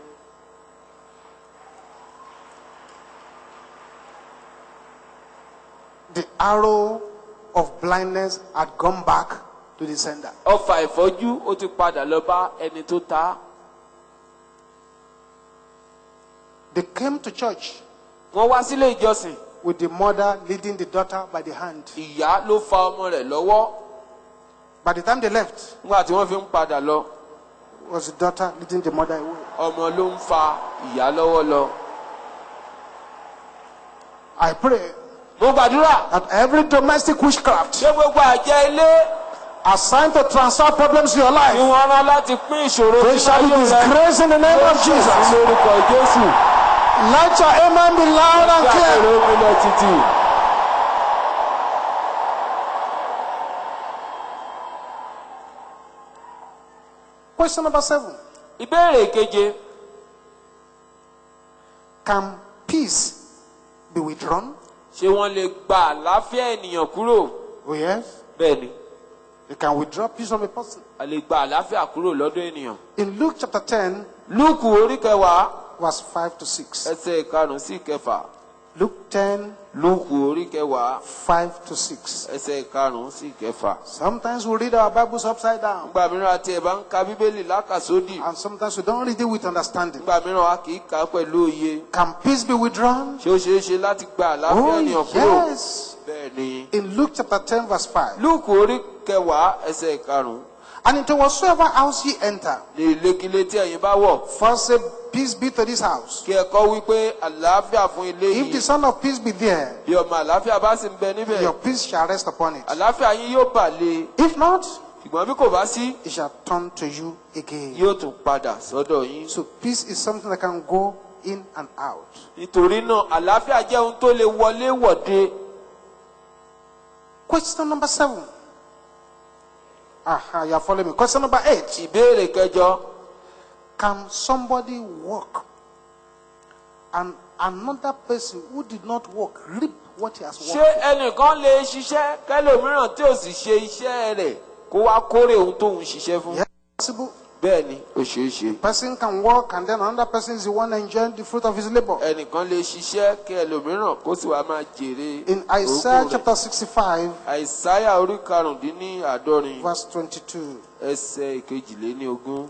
Speaker 2: The arrow of blindness had gone back to the sender.
Speaker 1: Ọfà ìfọ́jú ó ti padà lọ bá ẹni tó ta á.
Speaker 2: They came to church
Speaker 1: Wọ́n wá sílé ìjọsìn.
Speaker 2: with the mother leading the daughter by the hand.
Speaker 1: Ìyá ló fa ọmọ rẹ̀ lọ́wọ́.
Speaker 2: By the time they left,
Speaker 1: Nígbà tí wọ́n fi ń padà lọ,
Speaker 2: it was the daughter leading the mother away.
Speaker 1: ọmọ ló ń fa ìyá lọ́wọ́ lọ.
Speaker 2: I pray
Speaker 1: Mo gbàdúrà.
Speaker 2: that every domestic witchcraft
Speaker 1: Ṣé gbogbo àjẹ́ ilé
Speaker 2: assigned to transfer problems to your
Speaker 1: ni
Speaker 2: life,
Speaker 1: wọ́n rán láti pín ìṣòro
Speaker 2: they
Speaker 1: nínú
Speaker 2: shall be
Speaker 1: ayé rẹ̀?
Speaker 2: disgraced in the name of Jesus.
Speaker 1: Lórúkọ Jésù.
Speaker 2: Let your amen be loud and
Speaker 1: Kí
Speaker 2: clear.
Speaker 1: àpèrè omi lọ títì.
Speaker 2: Question number seven.
Speaker 1: Ìbéèrè keje.
Speaker 2: Can peace be withdrawn?
Speaker 1: Ṣé wọ́n lè gba àlàáfíà ènìyàn kúrò?
Speaker 2: Oh yes.
Speaker 1: Bẹ́ẹ̀ni,
Speaker 2: You can withdraw peace from a person.
Speaker 1: a lè gba àlàáfíà kúrò lọ́dọ̀ ènìyàn.
Speaker 2: In Luke chapter ten,
Speaker 1: Lúùkù orí kẹwàá
Speaker 2: verse five to six.
Speaker 1: ẹsẹ̀ ìkarùn-ún sí ìkẹfà.
Speaker 2: Luke ten,
Speaker 1: Lúùkù orí kẹwàá
Speaker 2: five to six.
Speaker 1: ẹsẹ̀ ìkarùn-ún sí ìkẹfà.
Speaker 2: Sometimes we read our Bibles upside down,
Speaker 1: Nígbà mìíràn àti ẹ̀ bá ń ka Bíbélì lákàsódì.
Speaker 2: and sometimes we don't read it with understanding.
Speaker 1: Nígbà mìíràn a kì í kà á pẹ̀lú òye.
Speaker 2: Can peace be withdrawn?
Speaker 1: Ṣé ó ṣeé ṣe láti gba àlàáfíà ènìyàn
Speaker 2: Oh
Speaker 1: kúrò?
Speaker 2: yes.
Speaker 1: Bẹ́ẹ̀ni.
Speaker 2: In Luke chapter ten, verse five.
Speaker 1: Lúùkù orí kẹwàá ẹsẹ̀ ìkarùn-ún.
Speaker 2: And into whatsoever house ye enter,
Speaker 1: Ní ilékilé tí ẹ̀yin bá wọ̀.
Speaker 2: first say, peace be to this house.
Speaker 1: Kí ẹ kọ́ wípé àlàáfíà fún ilé
Speaker 2: If the
Speaker 1: yìí.
Speaker 2: son of peace be there,
Speaker 1: Bí ọmọ àlàáfíà bá sì ń bẹ níbẹ̀.
Speaker 2: your peace shall rest upon it.
Speaker 1: Àlàáfíà yín yóò bà lé.
Speaker 2: If not,
Speaker 1: Ṣùgbọ́n bí kò bá sí,
Speaker 2: it shall turn to you again.
Speaker 1: yóò tún padà sọ́dọ̀ yín.
Speaker 2: So peace is something that can go in and out.
Speaker 1: Nítorí náà àlàáfíà jẹ́ ohun tó lè wọlé wọ̀de.
Speaker 2: Question number seven. Aha, you are following me. Question number eight.
Speaker 1: ìbéèrè kẹjọ.
Speaker 2: Can somebody work and another person who did not work reap what he has
Speaker 1: ṣé
Speaker 2: worked?
Speaker 1: ẹnìkan lè ṣiṣẹ́ kẹlòmíràn tí ò sì ṣe iṣẹ́ rẹ̀ kó wá kórè ohun tó ń ṣiṣẹ́ fún?
Speaker 2: Yes, possible.
Speaker 1: bẹ́ẹ̀ ni ó ṣeé ṣe.
Speaker 2: Person can work and then another person is the one enjoying the fruit of his labor.
Speaker 1: ẹnìkan lè ṣiṣẹ́ kí ẹlòmíràn kó sì wá máa jèrè
Speaker 2: In Isaiah
Speaker 1: òógùn rẹ̀.
Speaker 2: chapter sixty-five,
Speaker 1: àìsáyà orí karùndínláàádọ́rin
Speaker 2: verse twenty-two.
Speaker 1: ẹsẹ̀ ìkejìléníogún.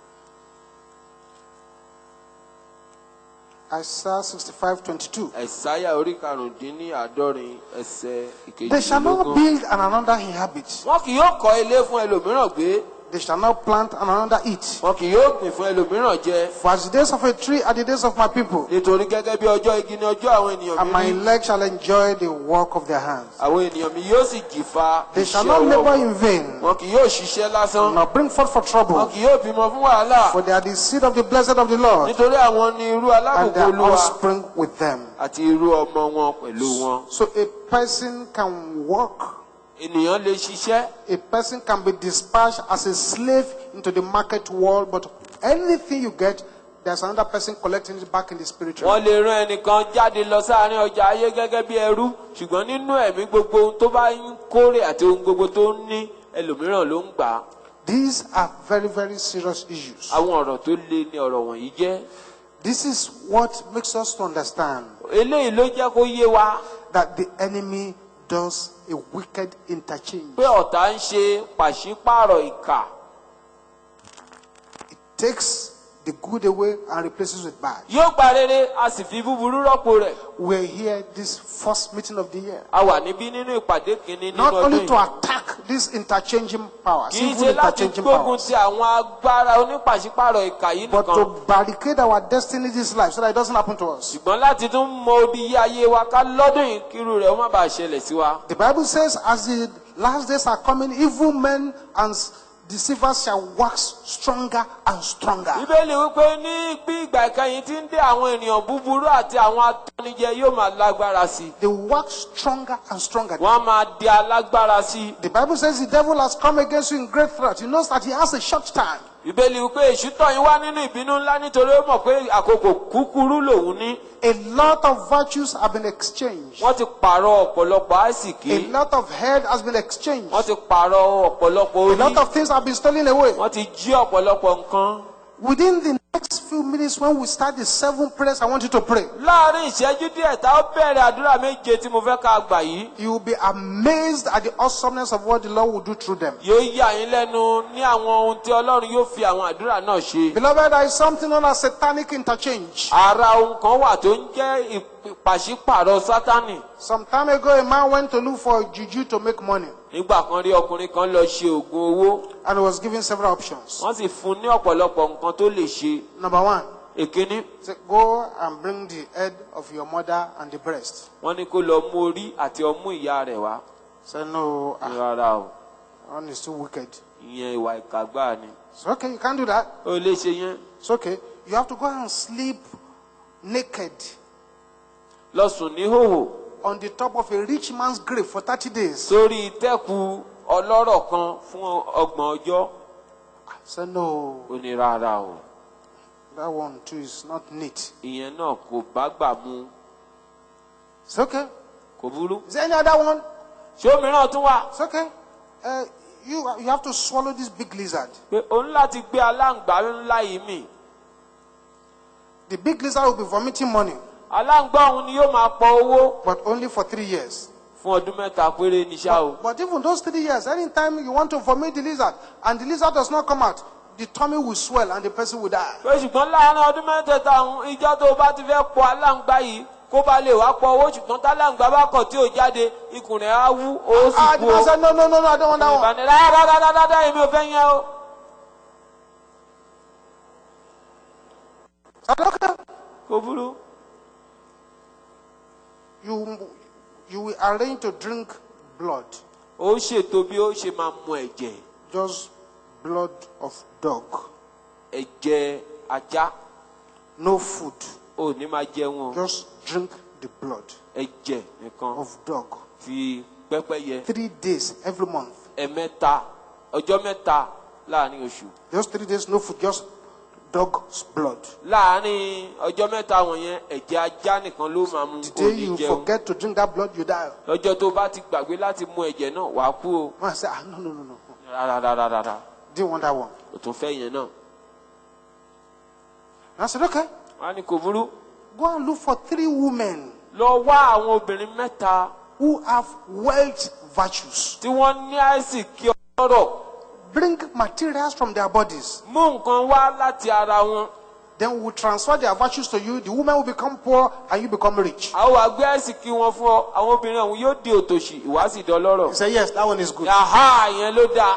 Speaker 2: Isaiah sixty-five, twenty-two.
Speaker 1: àìsáyà orí karùndínláàádọ́rin ẹsẹ̀
Speaker 2: They shall not
Speaker 1: ìkejìlélógún.
Speaker 2: build and another inhabit.
Speaker 1: wọn kì yóò kọ́ ilé fún ẹlòmíràn gbé.
Speaker 2: They shall not plant and another eat.
Speaker 1: wọn kì yóò gbìn fún ẹlòmíràn jẹ.
Speaker 2: For as the days of a tree are the days of my people,
Speaker 1: nítorí gẹ́gẹ́ bí ọjọ́ igi ni ọjọ́ àwọn ènìyàn
Speaker 2: and
Speaker 1: mi
Speaker 2: my
Speaker 1: rí.
Speaker 2: elect shall enjoy the work of their hands.
Speaker 1: àwọn ènìyàn mi yóò sì jìfà
Speaker 2: They shall
Speaker 1: iṣẹ́
Speaker 2: not
Speaker 1: ọwọ́
Speaker 2: labor
Speaker 1: wọn.
Speaker 2: in vain,
Speaker 1: wọn kì yóò ṣiṣẹ́ lásán.
Speaker 2: nor bring forth for
Speaker 1: wọn
Speaker 2: trouble,
Speaker 1: kì yóò bímọ fún wàhálà.
Speaker 2: for they are the seed of the blessed of the Lord,
Speaker 1: nítorí àwọn ni irú
Speaker 2: and
Speaker 1: alábùkún
Speaker 2: their
Speaker 1: olúwa
Speaker 2: offspring with them.
Speaker 1: àti irú ọmọ wọn pẹ̀lú wọn.
Speaker 2: So a person can work,
Speaker 1: ènìyàn lè ṣiṣẹ́.
Speaker 2: a person can be dispatched as a slave into the market world, but anything you get, there's another person collecting it back in the spiritual.
Speaker 1: wọ́n lè rán ẹnìkan jáde lọ sáàrin ọjà ayé gẹ́gẹ́ bí ẹrú ṣùgbọ́n nínú ẹ̀mí gbogbo ohun tó bá ń kórè àti ohun gbogbo tó ń ní ẹlòmíràn ló ń gbà á.
Speaker 2: These are very, very serious issues.
Speaker 1: àwọn ọ̀rọ̀ tó le ni ọ̀rọ̀ wọ̀nyí jẹ́.
Speaker 2: This is what makes us to understand
Speaker 1: eléyìí ló jẹ́ kó yé wa
Speaker 2: that the enemy does a wicked interchange.
Speaker 1: pé ọ̀tá ń ṣe pàṣípààrọ̀ ìkà.
Speaker 2: It takes the good away and replaces with bad.
Speaker 1: yóò gba rere a sì fi búburú rọ́pò rẹ̀.
Speaker 2: We're here this first meeting of the year,
Speaker 1: a wà níbí nínú ìpàdé kìíní nínú
Speaker 2: not
Speaker 1: ọdún
Speaker 2: only to
Speaker 1: yìí.
Speaker 2: attack these interchanging powers,
Speaker 1: kì í
Speaker 2: evil
Speaker 1: ṣe láti
Speaker 2: interchanging
Speaker 1: gbógun
Speaker 2: powers,
Speaker 1: ti àwọn agbára onípàṣípààrọ̀ ìkà yìí
Speaker 2: but
Speaker 1: nìkan.
Speaker 2: to barricade our destiny this life so that it doesn't happen to us.
Speaker 1: ṣùgbọ́n láti tún mọ odi yí ayé wa ká lọ́dún yìí kírú rẹ̀ ó má bàa ṣẹlẹ̀ sí wa.
Speaker 2: The Bible says, as the last days are coming, evil men and deceivers shall wax stronger and stronger.
Speaker 1: bíbélì wípé ní bí ìgbà ìkẹyìn tí ń dé àwọn ènìyàn búburú àti àwọn atọ́nijẹ yóò máa lágbára sí i.
Speaker 2: They wax stronger and stronger.
Speaker 1: wọ́n á máa di alágbára sí i.
Speaker 2: The Bible says the devil has come against you in great threat. He knows that he has a short time.
Speaker 1: bíbélì wípé èṣù tọ̀ yín wá nínú ìbínú ńlá nítorí ó mọ̀ pé àkókò kúkúrú lòun ní.
Speaker 2: A lot of virtues have been exchanged.
Speaker 1: wọ́n ti pààrọ̀ ọ̀pọ̀lọpọ̀
Speaker 2: A
Speaker 1: àìsìkí.
Speaker 2: lot of head has been exchanged.
Speaker 1: wọ́n ti pààrọ̀ ọ̀pọ̀lọpọ̀
Speaker 2: A
Speaker 1: orí.
Speaker 2: lot of things have been stolen away.
Speaker 1: wọ́n ti jí ọ̀pọ̀lọpọ̀ nǹkan.
Speaker 2: Within the next few minutes, when we start the seven prayers, I want you to pray.
Speaker 1: láàárín ìṣẹ́jú díẹ̀ tá ó bẹ̀rẹ̀ àdúrà méje tí mo fẹ́ ká gbà yìí.
Speaker 2: You will be amazed at the awesomeness of what the Lord will do through them.
Speaker 1: yóò yà yín lẹ́nu ní àwọn ohun tí ọlọ́run yóò fi àwọn àdúrà náà ṣe.
Speaker 2: Beloved, there is something known as satanic interchange.
Speaker 1: ara ohun kan wà tó ń jẹ́ ìpàṣípàrọ̀ sátánì.
Speaker 2: Some time ago, a man went to look for a juju to make money,
Speaker 1: nígbà kan rí ọkùnrin kan lọ ṣe oògùn owó.
Speaker 2: and he was given several options.
Speaker 1: wọ́n sì fún un ní ọ̀pọ̀lọpọ̀ nǹkan tó lè ṣe.
Speaker 2: Number one,
Speaker 1: èkíní
Speaker 2: say, go and bring the head of your mother and the breast.
Speaker 1: wọ́n ní kó lọ mú orí àti ọmú ìyá rẹ̀ wá.
Speaker 2: Say, no, ah,
Speaker 1: rárá o
Speaker 2: that one is too wicked.
Speaker 1: ìyẹn ìwà ìkà gbáà ni.
Speaker 2: It's okay, you can't do that.
Speaker 1: ó lè ṣe yẹn.
Speaker 2: It's okay. You have to go and sleep naked
Speaker 1: lọ sùn ní hòhò
Speaker 2: on the top of a rich man's grave for thirty days.
Speaker 1: sórí ìtẹ́kù ọlọ́rọ̀ kan fún ọgbọ̀n ọjọ́.
Speaker 2: Say, no,
Speaker 1: ó ní rárá o
Speaker 2: that one too is not neat.
Speaker 1: ìyẹn náà kò bá gbà mu.
Speaker 2: It's okay.
Speaker 1: kò burú.
Speaker 2: Is there any other one?
Speaker 1: ṣé òmíràn tún wà.
Speaker 2: It's okay. Uh, you, you have to swallow this big lizard.
Speaker 1: pé òun láti gbé aláǹgbá ńlá yìí mì.
Speaker 2: The big lizard will be vomiting money,
Speaker 1: aláǹgbá òun ni yóò máa pọ owó
Speaker 2: but only for three years.
Speaker 1: fún ọdún mẹ́ta péré ní ṣá o.
Speaker 2: But even those three years, anytime you want to vomit the lizard and the lizard does not come out, the tummy will swell and the person will die.
Speaker 1: pé ṣùgbọ́n láàárín ọdún mẹ́tẹ̀ẹ̀ta ọ̀hún ìjọ tó bá ti fẹ́ pọ aláǹgbá yìí kó bá lè wá pọ owó ṣùgbọ́n táláǹgbá bá kọ̀ tí ò jáde ikùn rẹ̀ á wú ó sì
Speaker 2: Ah, the
Speaker 1: kú o.
Speaker 2: man said, no, no, no, no, I don't want that one.
Speaker 1: ìbànú rárá èmi ò fẹ́ yẹn o.
Speaker 2: I said, okay.
Speaker 1: kò burú.
Speaker 2: You, you will arrange to drink blood,
Speaker 1: ó ṣètò bí ó ṣe máa mu ẹ̀jẹ̀
Speaker 2: just blood of dog,
Speaker 1: ẹ̀jẹ̀ ajá.
Speaker 2: no food,
Speaker 1: ò ní máa jẹun o.
Speaker 2: just drink the blood
Speaker 1: ẹ̀jẹ̀ nìkan
Speaker 2: of dog.
Speaker 1: fi pẹ́pẹ́yẹ
Speaker 2: Three days every month.
Speaker 1: ẹ̀mẹ́ta ọjọ́ mẹ́ta láàrin oṣù.
Speaker 2: Those three days, no food, just dog's blood.
Speaker 1: láàrin ọjọ́ mẹ́ta wọ̀nyẹn ẹ̀jẹ̀ ajá nìkan ló máa mu.
Speaker 2: The day you forget to drink that blood, you die.
Speaker 1: lọ́jọ́ tó bá ti gbàgbé láti mu ẹ̀jẹ̀ náà wàá kú o.
Speaker 2: I said, ah, no, no, no, no.
Speaker 1: rárárárárá.
Speaker 2: Didn't want that one.
Speaker 1: o tún fẹ́ yẹn náà.
Speaker 2: I said, okay,
Speaker 1: wọ́n á ní kò burú.
Speaker 2: go and look for three women
Speaker 1: lọ wá àwọn obìnrin mẹ́ta
Speaker 2: who have wealth virtues.
Speaker 1: tí wọ́n ní àìsíkí ọrọ̀.
Speaker 2: Bring materials from their bodies.
Speaker 1: mú nǹkan wá láti ara wọn.
Speaker 2: Then we will transfer their virtues to you. The woman will become poor and you become rich.
Speaker 1: àwọn àgbẹ̀ àìsíkí wọn fún ọ àwọn obìnrin ọ̀hún yóò di òtòṣì ìwà sì dọlọ́rọ̀.
Speaker 2: He said, yes, that one is good.
Speaker 1: yàhá yẹn ló dáa.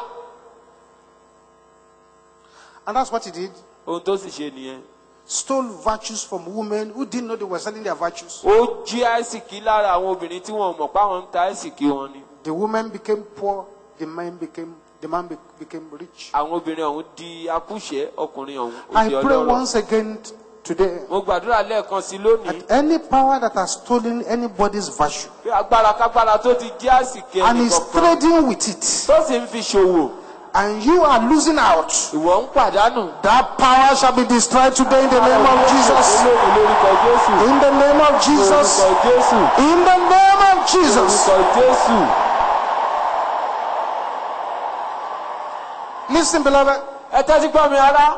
Speaker 2: And that's what he did.
Speaker 1: ohun tó sì ṣe nìyẹn.
Speaker 2: Stole virtues from women who didn't know they were selling their virtues.
Speaker 1: ó jí àìsíkí lára àwọn obìnrin tí wọn mọ̀ pé àwọn ń ta àìsíkí wọn ni.
Speaker 2: The women became poor. The man became the man be, became rich.
Speaker 1: àwọn obìnrin ọ̀hún di akúṣẹ̀ ọkùnrin ọ̀hún ó
Speaker 2: I
Speaker 1: di
Speaker 2: pray
Speaker 1: ọlọ́rọ̀.
Speaker 2: once again t- today
Speaker 1: mo gbàdúrà lẹ́ẹ̀kan sí lónìí.
Speaker 2: that any power that has stolen anybody's virtue
Speaker 1: pé agbára kágbára tó ti jí àìsíkí
Speaker 2: and
Speaker 1: ẹnì
Speaker 2: is
Speaker 1: kọ̀ọ̀kan
Speaker 2: trading with it,
Speaker 1: tó sì ń fi ṣòwò
Speaker 2: and you are losing out,
Speaker 1: ìwọ ń pàdánù.
Speaker 2: that power shall be destroyed today in the name of Jesus.
Speaker 1: olórí lórúkọ Jésù.
Speaker 2: In the name of Jesus.
Speaker 1: lórúkọ Jésù.
Speaker 2: In the name of Jesus.
Speaker 1: lórúkọ Jésù.
Speaker 2: Listen, beloved.
Speaker 1: ẹ tẹ́tí gbọ́ mi ará.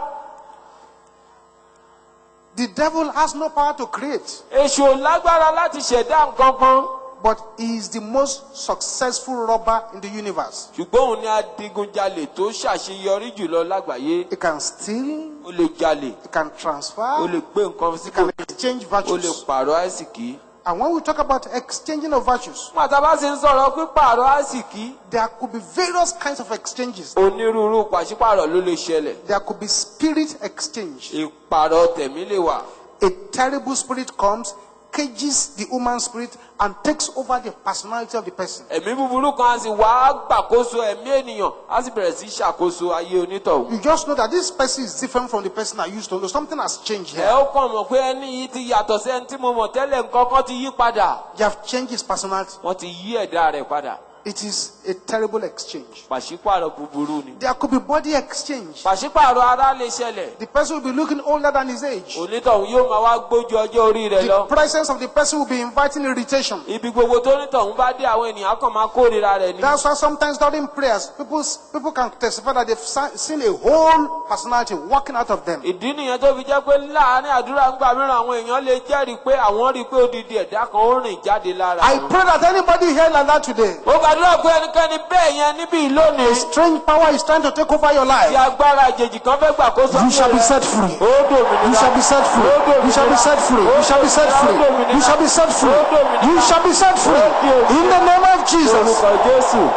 Speaker 2: The devil has no power to create,
Speaker 1: èṣù ò lágbára láti ṣẹ̀dá nǹkan kan.
Speaker 2: but he is the most successful robber in the universe.
Speaker 1: ṣùgbọ́n òun ni adigunjalè tó ṣàṣeyọrí jùlọ lágbàáyé.
Speaker 2: He can steal,
Speaker 1: ó lè jalè.
Speaker 2: he can
Speaker 1: ó
Speaker 2: transfer,
Speaker 1: lè gbé nǹkan sí
Speaker 2: he can
Speaker 1: kò.
Speaker 2: exchange
Speaker 1: ó lè
Speaker 2: virtues.
Speaker 1: pààrọ̀ àìsíkí.
Speaker 2: And when we talk about exchanging of virtues,
Speaker 1: fún àtàbá sì ń sọ̀rọ̀ pípààrọ̀ àìsíkí.
Speaker 2: there could be various kinds of exchanges.
Speaker 1: onírúurú pàṣípààrọ̀ ló lè ṣẹlẹ̀.
Speaker 2: There could be spirit exchange.
Speaker 1: ìpààrọ̀ tẹ̀mí lè wà.
Speaker 2: A terrible spirit comes, cages the human spirit, and takes over the personality of the person.
Speaker 1: ẹ̀mí búburú kan á sì wá gbàkóso ẹ̀mí ènìyàn á sì bẹ̀rẹ̀ sí ṣàkóso ayé onítọ̀hún.
Speaker 2: You just know that this person is different from the person I used to know. Something has changed
Speaker 1: ẹ
Speaker 2: here.
Speaker 1: ó kàn mọ̀ pé ẹni yìí ti yàtọ̀ sí ẹni tí mo mọ̀ tẹ́lẹ̀ nǹkan kan ti yí padà.
Speaker 2: You have changed his personality.
Speaker 1: wọ́n ti yí ẹ̀dá rẹ̀ padà.
Speaker 2: It is a terrible exchange.
Speaker 1: pàṣípààrọ̀ búburú ni.
Speaker 2: There could be body exchange.
Speaker 1: pàṣípààrọ̀ ara lè ṣẹlẹ̀.
Speaker 2: The person will be looking older than his age.
Speaker 1: onítọ̀hún yóò máa wá gbójú ọjọ́ orí rẹ̀
Speaker 2: The
Speaker 1: lọ.
Speaker 2: presence of the person will be inviting irritation.
Speaker 1: ibi gbogbo tó onítọ̀hún bá dé àwọn ènìyàn kàn máa kórìíra rẹ̀ ni.
Speaker 2: That's why sometimes during prayers, people, people can testify that they've sa- seen a whole personality walking out of them.
Speaker 1: ìdí nìyẹn tó fi jẹ́ pé láàárín àdúrà ńgbà mìíràn àwọn èèyàn lè jẹ́rìí pé àwọn rí i pé odidi ẹ̀dá kan ó rìn jáde lára
Speaker 2: I
Speaker 1: wọn.
Speaker 2: pray that anybody here like that today,
Speaker 1: ó gbàdúrà pé ẹnikẹ́ni bẹ́ẹ̀ yẹn níbí lónìí.
Speaker 2: strange power is trying to take over your
Speaker 1: tí
Speaker 2: life.
Speaker 1: agbára àjèjì kan fẹ́ gbàkóso
Speaker 2: You shall be
Speaker 1: rẹ̀.
Speaker 2: set free.
Speaker 1: ó dòmìnira.
Speaker 2: You shall be set free. You shall be set free. You shall be set free. You shall be set free. You shall be set free. In the name of Jesus.
Speaker 1: orúkọ Jésù.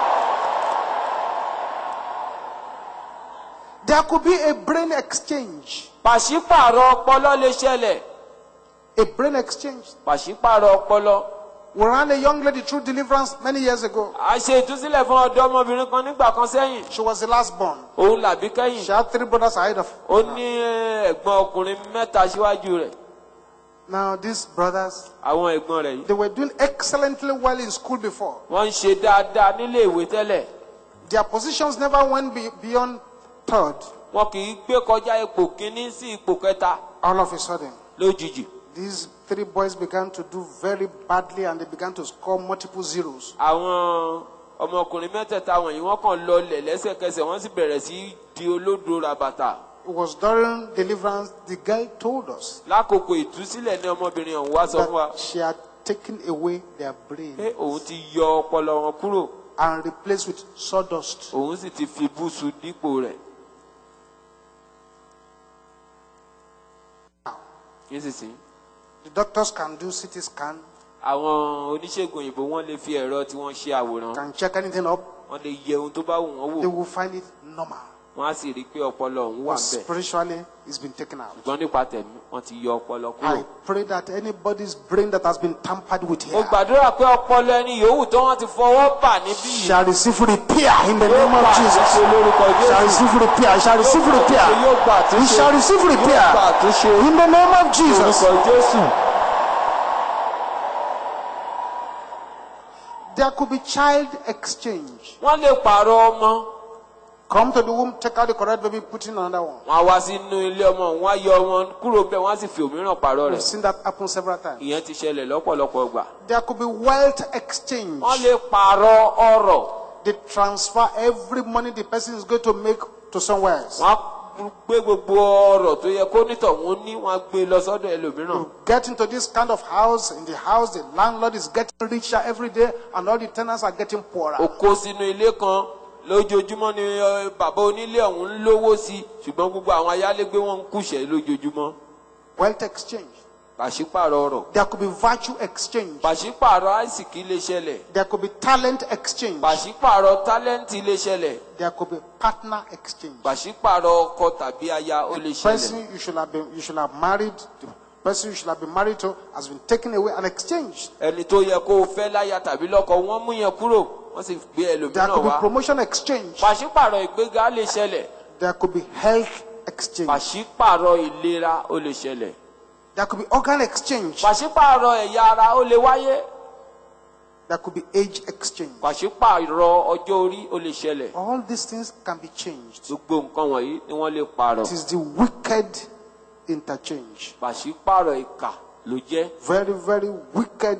Speaker 2: There could be a brain exchange.
Speaker 1: pàṣípààrọ̀ ọpọlọ lè ṣẹlẹ̀.
Speaker 2: A brain exchange.
Speaker 1: pàṣípààrọ̀ ọpọlọ.
Speaker 2: We ran a young lady through deliverance many years ago.
Speaker 1: a ṣe ìtúsílẹ̀ fún ọ̀dọ́ ọmọbìnrin kan nígbà kan sẹ́yìn.
Speaker 2: She was the last born.
Speaker 1: òun làbí kẹ́yìn.
Speaker 2: She had three brothers ahead of
Speaker 1: ó
Speaker 2: her.
Speaker 1: ní ẹ̀gbọ́n ọkùnrin mẹ́ta síwájú rẹ̀.
Speaker 2: Now these brothers,
Speaker 1: àwọn ẹ̀gbọ́n rẹ̀ yìí.
Speaker 2: they were doing excellently well in school before.
Speaker 1: wọ́n ń ṣe dáadáa nílé ìwé tẹ́lẹ̀.
Speaker 2: Their positions never went be- beyond third.
Speaker 1: wọn kì í gbé kọjá ipò kínní sí ipò kẹta
Speaker 2: All of a sudden,
Speaker 1: lójijì.
Speaker 2: these three boys began to do very badly and they began to score multiple zeros.
Speaker 1: àwọn ọmọkùnrin mẹ́tẹ̀ẹ̀ta wọ̀nyí wọ́n kàn lọlẹ̀ lẹ́sẹ̀kẹsẹ̀ wọ́n sì bẹ̀rẹ̀ sí di olódo ràbàtà.
Speaker 2: It was during deliverance, the girl told us
Speaker 1: lákòókò ìtúsílẹ̀ ní ọmọbìnrin ọ̀hún wá sọ fún wa
Speaker 2: that she had taken away their brain
Speaker 1: pé òun ti yọ ọpọlọ wọn kúrò
Speaker 2: and replaced with sawdust.
Speaker 1: òun sì ti fi búṣu dípò rẹ̀. nísinsìnyí
Speaker 2: The doctors can do C T scan,
Speaker 1: àwọn oníṣègùn òyìnbó wọ́n lè fi ẹ̀rọ tí wọ́n ṣe àwòrán
Speaker 2: can check anything up.
Speaker 1: wọ́n lè yẹ ohun tó bá wù wọ́n
Speaker 2: They
Speaker 1: wò
Speaker 2: will find it normal.
Speaker 1: wọ́n á sì rí i pé ọpọlọ òun wà
Speaker 2: But
Speaker 1: ńbẹ̀.
Speaker 2: spiritually, it's been taken out.
Speaker 1: ṣùgbọ́n nípa tẹ̀mí wọ́n ti yọ ọpọlọ kúrò.
Speaker 2: I pray that anybody's brain that has been tampered with
Speaker 1: mo
Speaker 2: here
Speaker 1: gbàdúrà pé ọpọlọ ẹni yòówù tó wọ́n ti fọwọ́ bà níbí yìí
Speaker 2: shall receive repair in the
Speaker 1: yóò
Speaker 2: name
Speaker 1: gbà
Speaker 2: of Jesus.
Speaker 1: àtúnṣe lórúkọ
Speaker 2: Shall
Speaker 1: Jésù.
Speaker 2: receive repair. Shall receive repair.
Speaker 1: yóò gbà
Speaker 2: We
Speaker 1: àtúnṣe.
Speaker 2: shall receive
Speaker 1: yóò gbà
Speaker 2: repair
Speaker 1: àtúnṣe
Speaker 2: in the name of Jesus.
Speaker 1: lórúkọ Jésù.
Speaker 2: There could be child exchange.
Speaker 1: wọ́n lè pààrọ̀ ọmọ.
Speaker 2: come to the womb, take out the correct baby, put in another one.
Speaker 1: wọ́n á wá sínú ilé ọmọ wọ́n á yọ ọmọ kúrò bẹ́ẹ̀ wọ́n á sì fi òmíràn pààrọ̀
Speaker 2: We've
Speaker 1: rẹ̀.
Speaker 2: seen that happen several times.
Speaker 1: ìyẹn ti ṣẹlẹ̀ lọ́pọ̀lọpọ̀ ìgbà.
Speaker 2: There could be wealth exchange.
Speaker 1: wọ́n lè pààrọ̀ ọrọ̀.
Speaker 2: They transfer every money the person is going to make to somewhere else.
Speaker 1: wọ́n á gbé gbogbo ọrọ̀ tó yẹ kó nítọ̀hún ní wọ́n á gbé lọ sọ́dọ̀ ẹlòmíràn.
Speaker 2: You get into this kind of house, in the house, the landlord is getting richer every day, and all the tenants are getting poorer.
Speaker 1: ó kó sínú ilé kan lójoojúmọ́ ni eh, bàbá onílé ọ̀hún ń lówó sí i ṣùgbọ́n gbogbo àwọn ayálégbé wọn ń kúṣẹ̀ lójoojúmọ́.
Speaker 2: Wealth exchange.
Speaker 1: pàṣípààrọ̀ ọrọ̀.
Speaker 2: There could be virtue exchange.
Speaker 1: pàṣípààrọ̀ àìsìkí lè ṣẹlẹ̀.
Speaker 2: There could be talent exchange.
Speaker 1: pàṣípààrọ̀ tálẹ́ǹtì lè ṣẹlẹ̀.
Speaker 2: There could be partner exchange.
Speaker 1: pàṣípààrọ̀ ọkọ tàbí aya ó lè ṣẹlẹ̀.
Speaker 2: Person you should have been, you should have married, the person you should have been married to has been taken away and exchanged.
Speaker 1: ẹni tó yẹ kó o fẹ́ láya tàbí lọ́kọ wọ́n mú yẹn kúrò wọ́n sì gbé
Speaker 2: There
Speaker 1: ẹlòmíràn
Speaker 2: could be
Speaker 1: wá.
Speaker 2: promotion exchange.
Speaker 1: pàṣípààrọ̀ ìgbéga lè ṣẹlẹ̀.
Speaker 2: There could be health exchange.
Speaker 1: pàṣípààrọ̀ ìlera ó lè ṣẹlẹ̀.
Speaker 2: There could be organ exchange.
Speaker 1: pàṣípààrọ̀ ẹ̀yà ara ó lè wáyé.
Speaker 2: There could be age exchange.
Speaker 1: pàṣípààrọ̀ ọjọ́ orí ó lè ṣẹlẹ̀.
Speaker 2: All these things can be changed.
Speaker 1: gbogbo nǹkan wọ̀nyí ni wọ́n lè pààrọ̀.
Speaker 2: It is the wicked interchange.
Speaker 1: pàṣípààrọ̀ ìkà ló jẹ́.
Speaker 2: Very, very wicked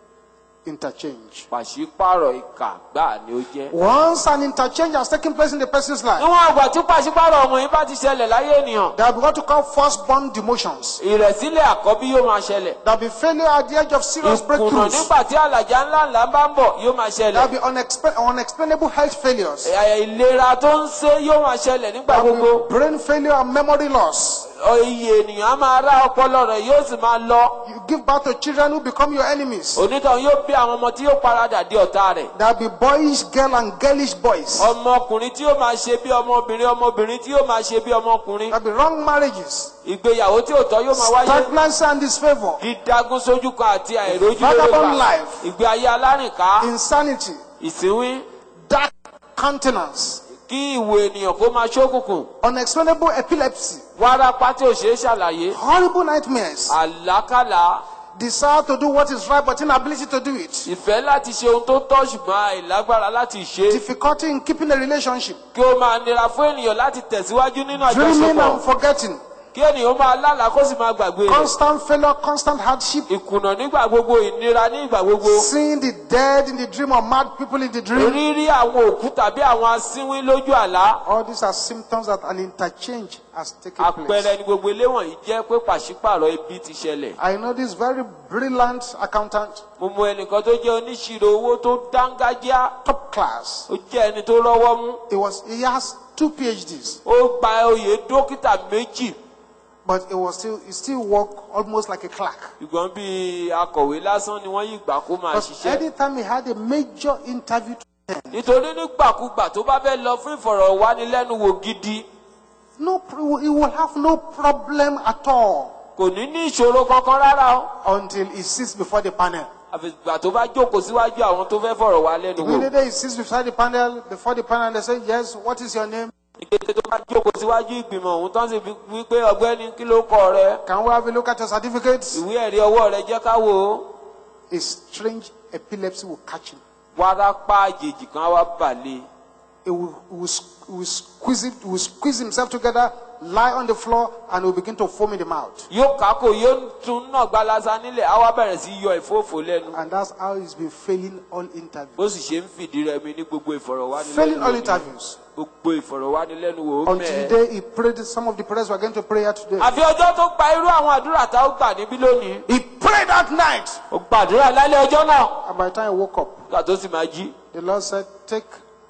Speaker 2: interchange.
Speaker 1: pàṣípààrọ̀ ìkà gbáà ni ó jẹ́.
Speaker 2: Once an interchange has taken place in the person's life,
Speaker 1: níwọ̀n àgbà tí pàṣípààrọ̀ ọmọ yìí bá ti ṣẹlẹ̀ láyé ènìyàn.
Speaker 2: there will be what we call firstborn demotions.
Speaker 1: ìrẹ̀sílẹ̀ àkọ́bí yóò máa ṣẹlẹ̀.
Speaker 2: There will be failure at the edge of serious
Speaker 1: ìkùnà
Speaker 2: breakthroughs.
Speaker 1: nígbà tí àlàjá ńlá ńlá bá ń bọ̀ yóò máa
Speaker 2: There
Speaker 1: ṣẹlẹ̀.
Speaker 2: will be unexpe- unexplainable health failures.
Speaker 1: Ẹ̀, ìlera tó ń ṣe yóò máa ṣẹlẹ̀ nígbà
Speaker 2: There will
Speaker 1: gbogbo.
Speaker 2: be brain failure and memory loss.
Speaker 1: Ọ, iye ènìyàn á máa rá ọpọlọ rẹ̀ yóò sì máa lọ.
Speaker 2: You give birth to children who become your enemies.
Speaker 1: onítàn yóò bí àwọn ọmọ tí yóò paradà di ọ̀tá rẹ̀.
Speaker 2: There will be boyish girl and girlish boys.
Speaker 1: ọmọkùnrin tí yóò máa ṣe bí ọmọbìnrin ọmọbìnrin tí yóò máa ṣe bí ọmọkùnrin.
Speaker 2: There will be wrong marriages.
Speaker 1: ìgbéyàwó tí ò tọ́ yóò máa wáyé.
Speaker 2: Stagnancy and disfavor.
Speaker 1: dídágún sójú kan àti àìrójú
Speaker 2: Vagabond
Speaker 1: lórí
Speaker 2: life.
Speaker 1: ìgbé ayé alárìnká.
Speaker 2: Insanity.
Speaker 1: ìsínwín.
Speaker 2: Dark countenance.
Speaker 1: kí ìwò ènìyàn kó máa ṣókùnkùn.
Speaker 2: Unexplainable epilepsy.
Speaker 1: wárápá tí ò ṣeé ṣàlàyé.
Speaker 2: Horrible nightmares.
Speaker 1: àlákàlà.
Speaker 2: Desire to do what is right but inability to do it.
Speaker 1: ìfẹ́ láti ṣe ohun tó tọ́ ṣùgbọ́n àìlágbára láti ṣe.
Speaker 2: Difficulty in keeping a relationship.
Speaker 1: kí ó máa nira fún ènìyàn láti tẹ̀síwájú nínú
Speaker 2: Dreaming
Speaker 1: àjọṣepọ̀.
Speaker 2: and forgetting.
Speaker 1: kí ènìyàn máa lálàá kó sì máa gbàgbé rẹ̀.
Speaker 2: Constant failure, constant hardship.
Speaker 1: ìkùnà nígbà gbogbo ìnira ní ìgbà gbogbo.
Speaker 2: Seeing the dead in the dream or mad people in the dream.
Speaker 1: rírí àwọn òkú tàbí àwọn asínwín lójú àlá.
Speaker 2: All these are symptoms that an interchange has taken
Speaker 1: àpẹẹrẹ
Speaker 2: place.
Speaker 1: ni gbogbo ilé wọ̀nyí jẹ́ pé pàṣípààrọ̀ ibi ti ṣẹlẹ̀.
Speaker 2: I know this very brilliant accountant,
Speaker 1: mo mọ ẹnìkan tó jẹ́ oníṣirò owó tó dángájíá.
Speaker 2: top class.
Speaker 1: ó jẹ́ ẹni tó rọ́wọ́ mú.
Speaker 2: He was he has two PhDs,
Speaker 1: ó gba oyè dókítà méjì.
Speaker 2: but he was still he still worked almost like a clerk.
Speaker 1: ṣùgbọ́n bí akọ̀wé lásán ni wọ́n yí gbà kó máa
Speaker 2: But
Speaker 1: ṣiṣẹ́.
Speaker 2: anytime he had a major interview to attend,
Speaker 1: nítorí nígbàkúgbà tó bá fẹ́ lọ fún ìfọ̀rọ̀wánilẹ́nuwò gidi
Speaker 2: no, pr- he will have no problem at all
Speaker 1: kò ní ní ìṣòro kankan rárá o.
Speaker 2: until he sits before the panel.
Speaker 1: àfìgbà tó bá jókòó síwájú àwọn tó fẹ́ fọ̀rọ̀ wá lẹ́nu wò.
Speaker 2: Immediately he sits beside the panel, before the panel, and they say, "Yes, what is your name?
Speaker 1: ìkété tó bá jókòó síwájú ìgbìmọ̀ ọ̀hún tán sì fi wí pé ọ̀gbẹ́ni kí ló kọ rẹ.
Speaker 2: Can we have a look at your certificates?"
Speaker 1: ìwé ẹ̀rí ọwọ́ rẹ jẹ́ ká wò ó.
Speaker 2: A strange epilepsy will catch him.
Speaker 1: wárápá àjèjì kan wá balẹ̀.
Speaker 2: He will, he will, he will squeeze it, he will squeeze himself together, lie on the floor, and he will begin to foam in the mouth.
Speaker 1: yóò kákò yóò tún náà gbalasa nílẹ̀ á wá bẹ̀rẹ̀ sí yọ ìfófó lẹ́nu.
Speaker 2: And that's how he's been failing all interviews.
Speaker 1: bó sì ṣe ń fìdí rẹmi ní gbogbo
Speaker 2: Failing all
Speaker 1: ìfọ̀rọ̀wánilẹ́nuwò.
Speaker 2: interviews.
Speaker 1: gbogbo ìfọ̀rọ̀wánilẹ́nuwò ó
Speaker 2: Until the
Speaker 1: mẹ́ẹ̀.
Speaker 2: day he prayed some of the prayers we're going to pray here today.
Speaker 1: àfi ọjọ́ tó gba irú àwọn àdúrà tá ó gbà níbí lónìí.
Speaker 2: He prayed that night.
Speaker 1: ó gbàdúrà lálẹ́ ọjọ́ náà.
Speaker 2: And by the time he woke up,
Speaker 1: nígbà tó sì máa jí.
Speaker 2: the Lord said, "Take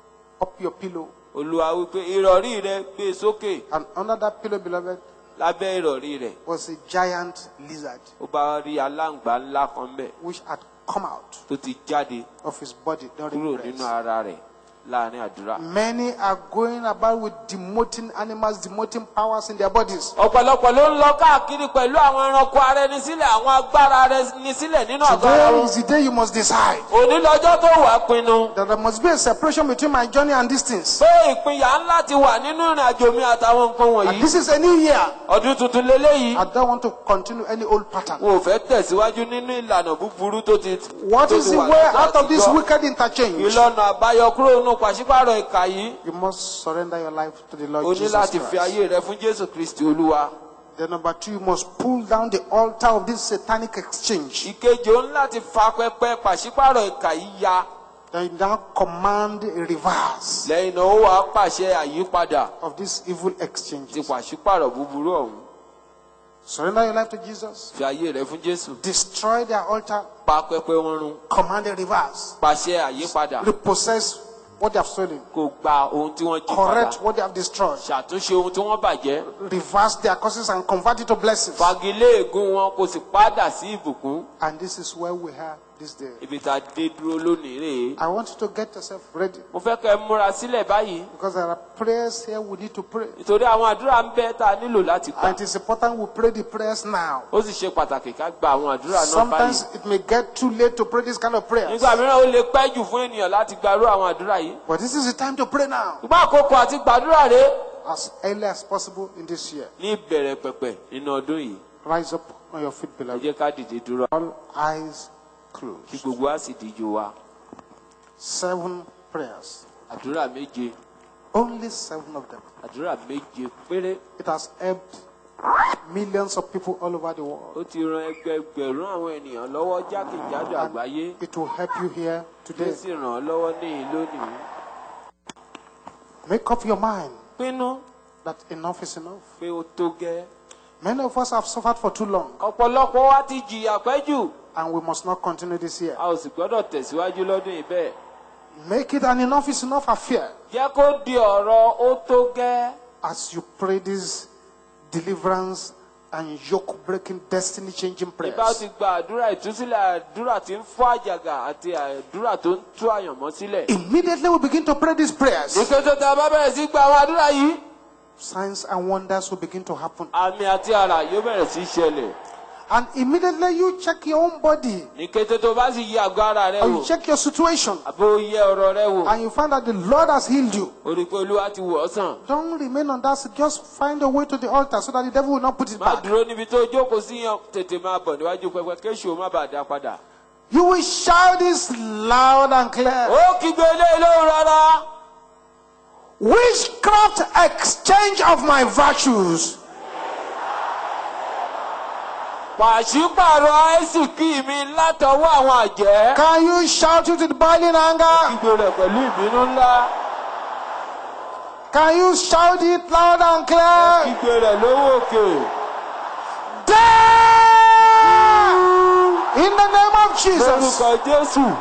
Speaker 2: up your pillow."
Speaker 1: olúwa wípé ìrọ̀rí rẹ gbé sókè.
Speaker 2: And under that pillow, beloved,
Speaker 1: lábẹ́ ìrọ̀rí rẹ̀
Speaker 2: was a giant lizard
Speaker 1: ó bá rí aláǹgbá ńlá kan bẹ̀
Speaker 2: which had come out
Speaker 1: tó ti jáde
Speaker 2: of his body during
Speaker 1: kúrò
Speaker 2: prayer.
Speaker 1: nínú ara rẹ̀ láàrin àdúrà.
Speaker 2: Many are going about with demoting animals, demoting powers in their bodies.
Speaker 1: ọ̀pọ̀lọpọ̀ ló ń lọ káàkiri pẹ̀lú àwọn ẹranko ara ẹni sílẹ̀ àwọn agbára ara ẹni sílẹ̀ nínú àgọ́ ara
Speaker 2: Today
Speaker 1: wọn.
Speaker 2: is the day you must decide
Speaker 1: òní lọ́jọ́ tó wà pinnu
Speaker 2: that there must be a separation between my journey and distance.
Speaker 1: pé ìpínyà ńlá ti wà nínú ìrìn àjò mi àtàwọn nǹkan
Speaker 2: And
Speaker 1: wọ̀nyí.
Speaker 2: this is a new year.
Speaker 1: ọdún tuntun leléyìí
Speaker 2: I don't want to continue any old pattern.
Speaker 1: wọn ò fẹ́ tẹ̀síwájú nínú ìlànà búburú tó ti
Speaker 2: What
Speaker 1: tó
Speaker 2: is
Speaker 1: ti
Speaker 2: the
Speaker 1: wà
Speaker 2: way
Speaker 1: lọ́jọ́
Speaker 2: out of this
Speaker 1: àtijọ́.
Speaker 2: wicked interchange?
Speaker 1: ìlànà àbáyọ kúrò nínú nínú pàṣípàrọ̀ ìkà yìí.
Speaker 2: You must surrender your life to the Lord
Speaker 1: O ní
Speaker 2: Jesus
Speaker 1: láti fi
Speaker 2: Christ.
Speaker 1: ayé rẹ fún Jésù Kristi Olúwa.
Speaker 2: Then number two, you must pull down the altar of this satanic exchange.
Speaker 1: Ìkejì o ní láti fa pẹpẹ pàṣípàrọ̀ ìkà yìí ya.
Speaker 2: Then you now command a reverse
Speaker 1: Lẹ́yìn náà ó wàá pàṣẹ àyípadà
Speaker 2: of this evil exchange.
Speaker 1: ti pàṣípàrọ̀ búburú ọ̀hún.
Speaker 2: Surrender your life to Jesus.
Speaker 1: Fi ayé rẹ fún Jésù.
Speaker 2: Destroy their altar.
Speaker 1: Pa pẹpẹ wọn run.
Speaker 2: Command a reverse.
Speaker 1: Pàṣẹ àyípadà.
Speaker 2: Repossess what they have stolen.
Speaker 1: Kò gba ohun tí wọ́n jí padà.
Speaker 2: Correct what they have destroyed.
Speaker 1: Ṣàtúnṣe ohun tí wọ́n bàjẹ́.
Speaker 2: Reverse their curses and convert it to blessings.
Speaker 1: Fagilé ègún wọn kò sì padà sí ìbùkún.
Speaker 2: And this is where we are this day.
Speaker 1: Ibi tá a dé dúró lónìí rèé.
Speaker 2: I want you to get yourself ready,
Speaker 1: Mo fẹ́ kẹ́ ẹ múra sílẹ̀ báyìí.
Speaker 2: because there are prayers here we need to pray.
Speaker 1: Nítorí àwọn àdúrà ń bẹ tá a nílò láti gbà.
Speaker 2: And it is important we pray the prayers now.
Speaker 1: Ó sì ṣe pàtàkì ká gba àwọn àdúrà náà
Speaker 2: Sometimes
Speaker 1: báyìí.
Speaker 2: it may get too late to pray this kind of prayers.
Speaker 1: Nígbà mìíràn ó lè pẹ́ jù fún ènìyàn láti gbarú àwọn àdúrà yìí.
Speaker 2: But this is the time to pray now,
Speaker 1: Ṣùgbọ́n àkókò àti gbàdúrà rèé.
Speaker 2: as early as possible in this year.
Speaker 1: Ní ìbẹ̀rẹ̀ pẹ̀pẹ̀ nínú ọdún yìí.
Speaker 2: Rise up on your feet,
Speaker 1: Ẹ
Speaker 2: beloved.
Speaker 1: jẹ́ ká dìde dúró.
Speaker 2: All eyes
Speaker 1: Kí
Speaker 2: closed.
Speaker 1: gbogbo wa sì díjú wa.
Speaker 2: Seven prayers.
Speaker 1: Àdúrà méje.
Speaker 2: Only seven of them.
Speaker 1: Àdúrà méje péré.
Speaker 2: It has helped millions of people all over the world.
Speaker 1: Ó ti ran ẹgbẹẹgbẹ̀rún àwọn ènìyàn lọ́wọ́ jákèjádò àgbáyé.
Speaker 2: It will help you here
Speaker 1: Ó
Speaker 2: today.
Speaker 1: sì ràn ọ́ lọ́wọ́ níhìn lónìí.
Speaker 2: Make up your mind
Speaker 1: Pinnu
Speaker 2: that enough is enough.
Speaker 1: pé ó tó gẹ́.
Speaker 2: Many of us have suffered for too long,
Speaker 1: Ọ̀pọ̀lọpọ̀ wa ti jìyà pẹ́ jù.
Speaker 2: and we must not continue this year.
Speaker 1: A ò sì gbọ́dọ̀ tẹ̀síwájú lọ́dún yìí bẹ́ẹ̀.
Speaker 2: Make it an enough is enough affair
Speaker 1: Jẹ́ kó di ọ̀rọ̀ ó tó gẹ́.
Speaker 2: as you pray this deliverance and yoke breaking, destiny changing
Speaker 1: Ìbá
Speaker 2: prayers.
Speaker 1: ti gba àdúrà ìtúsílẹ̀, àdúrà tí ń fọ́ àjàgà àti àdúrà tó ń tú àyànmọ́ sílẹ̀.
Speaker 2: Immediately we begin to pray these prayers,
Speaker 1: Ní kété tá a bá bẹ̀rẹ̀ sí gba àwọn àdúrà yìí,
Speaker 2: signs and wonders will begin to happen.
Speaker 1: àmì àti àrà yóò bẹ̀rẹ̀ sí ṣẹlẹ̀.
Speaker 2: And immediately you check your own body,
Speaker 1: Ní kété tó bá sì yí àgọ́ ara rẹ
Speaker 2: or
Speaker 1: wò,
Speaker 2: you check your situation,
Speaker 1: àbí ó yẹ ọ̀rọ̀ rẹ wò,
Speaker 2: and you find that the Lord has healed you.
Speaker 1: ó rí i pé Olúwa ti wò ọ́ sàn.
Speaker 2: Don't remain on that seat. Just find a way to the altar so that the devil will not put it
Speaker 1: Má
Speaker 2: back.
Speaker 1: dúró níbi tó jókòó sí yan, tètè máa bọ̀ níwájú pẹpẹ kéṣù ó má bàa dá padà.
Speaker 2: You will shout this loud and clear.
Speaker 1: Ó kígbe eléyìí lóhùn rárá.
Speaker 2: Witchcraft exchange of my virtues.
Speaker 1: Pàṣípàrọ̀ àìsìkí mi látọwọ́ àwọn àjẹ́.
Speaker 2: Can you shout it with boiling anger?
Speaker 1: Kígbe rẹ̀ pẹ̀lú ìbínú ńlá.
Speaker 2: Can you shout it loud and clear?
Speaker 1: Kígbe rẹ̀ lówó òkè.
Speaker 2: There! In the name of Jesus.
Speaker 1: Lórúkọ Jésù.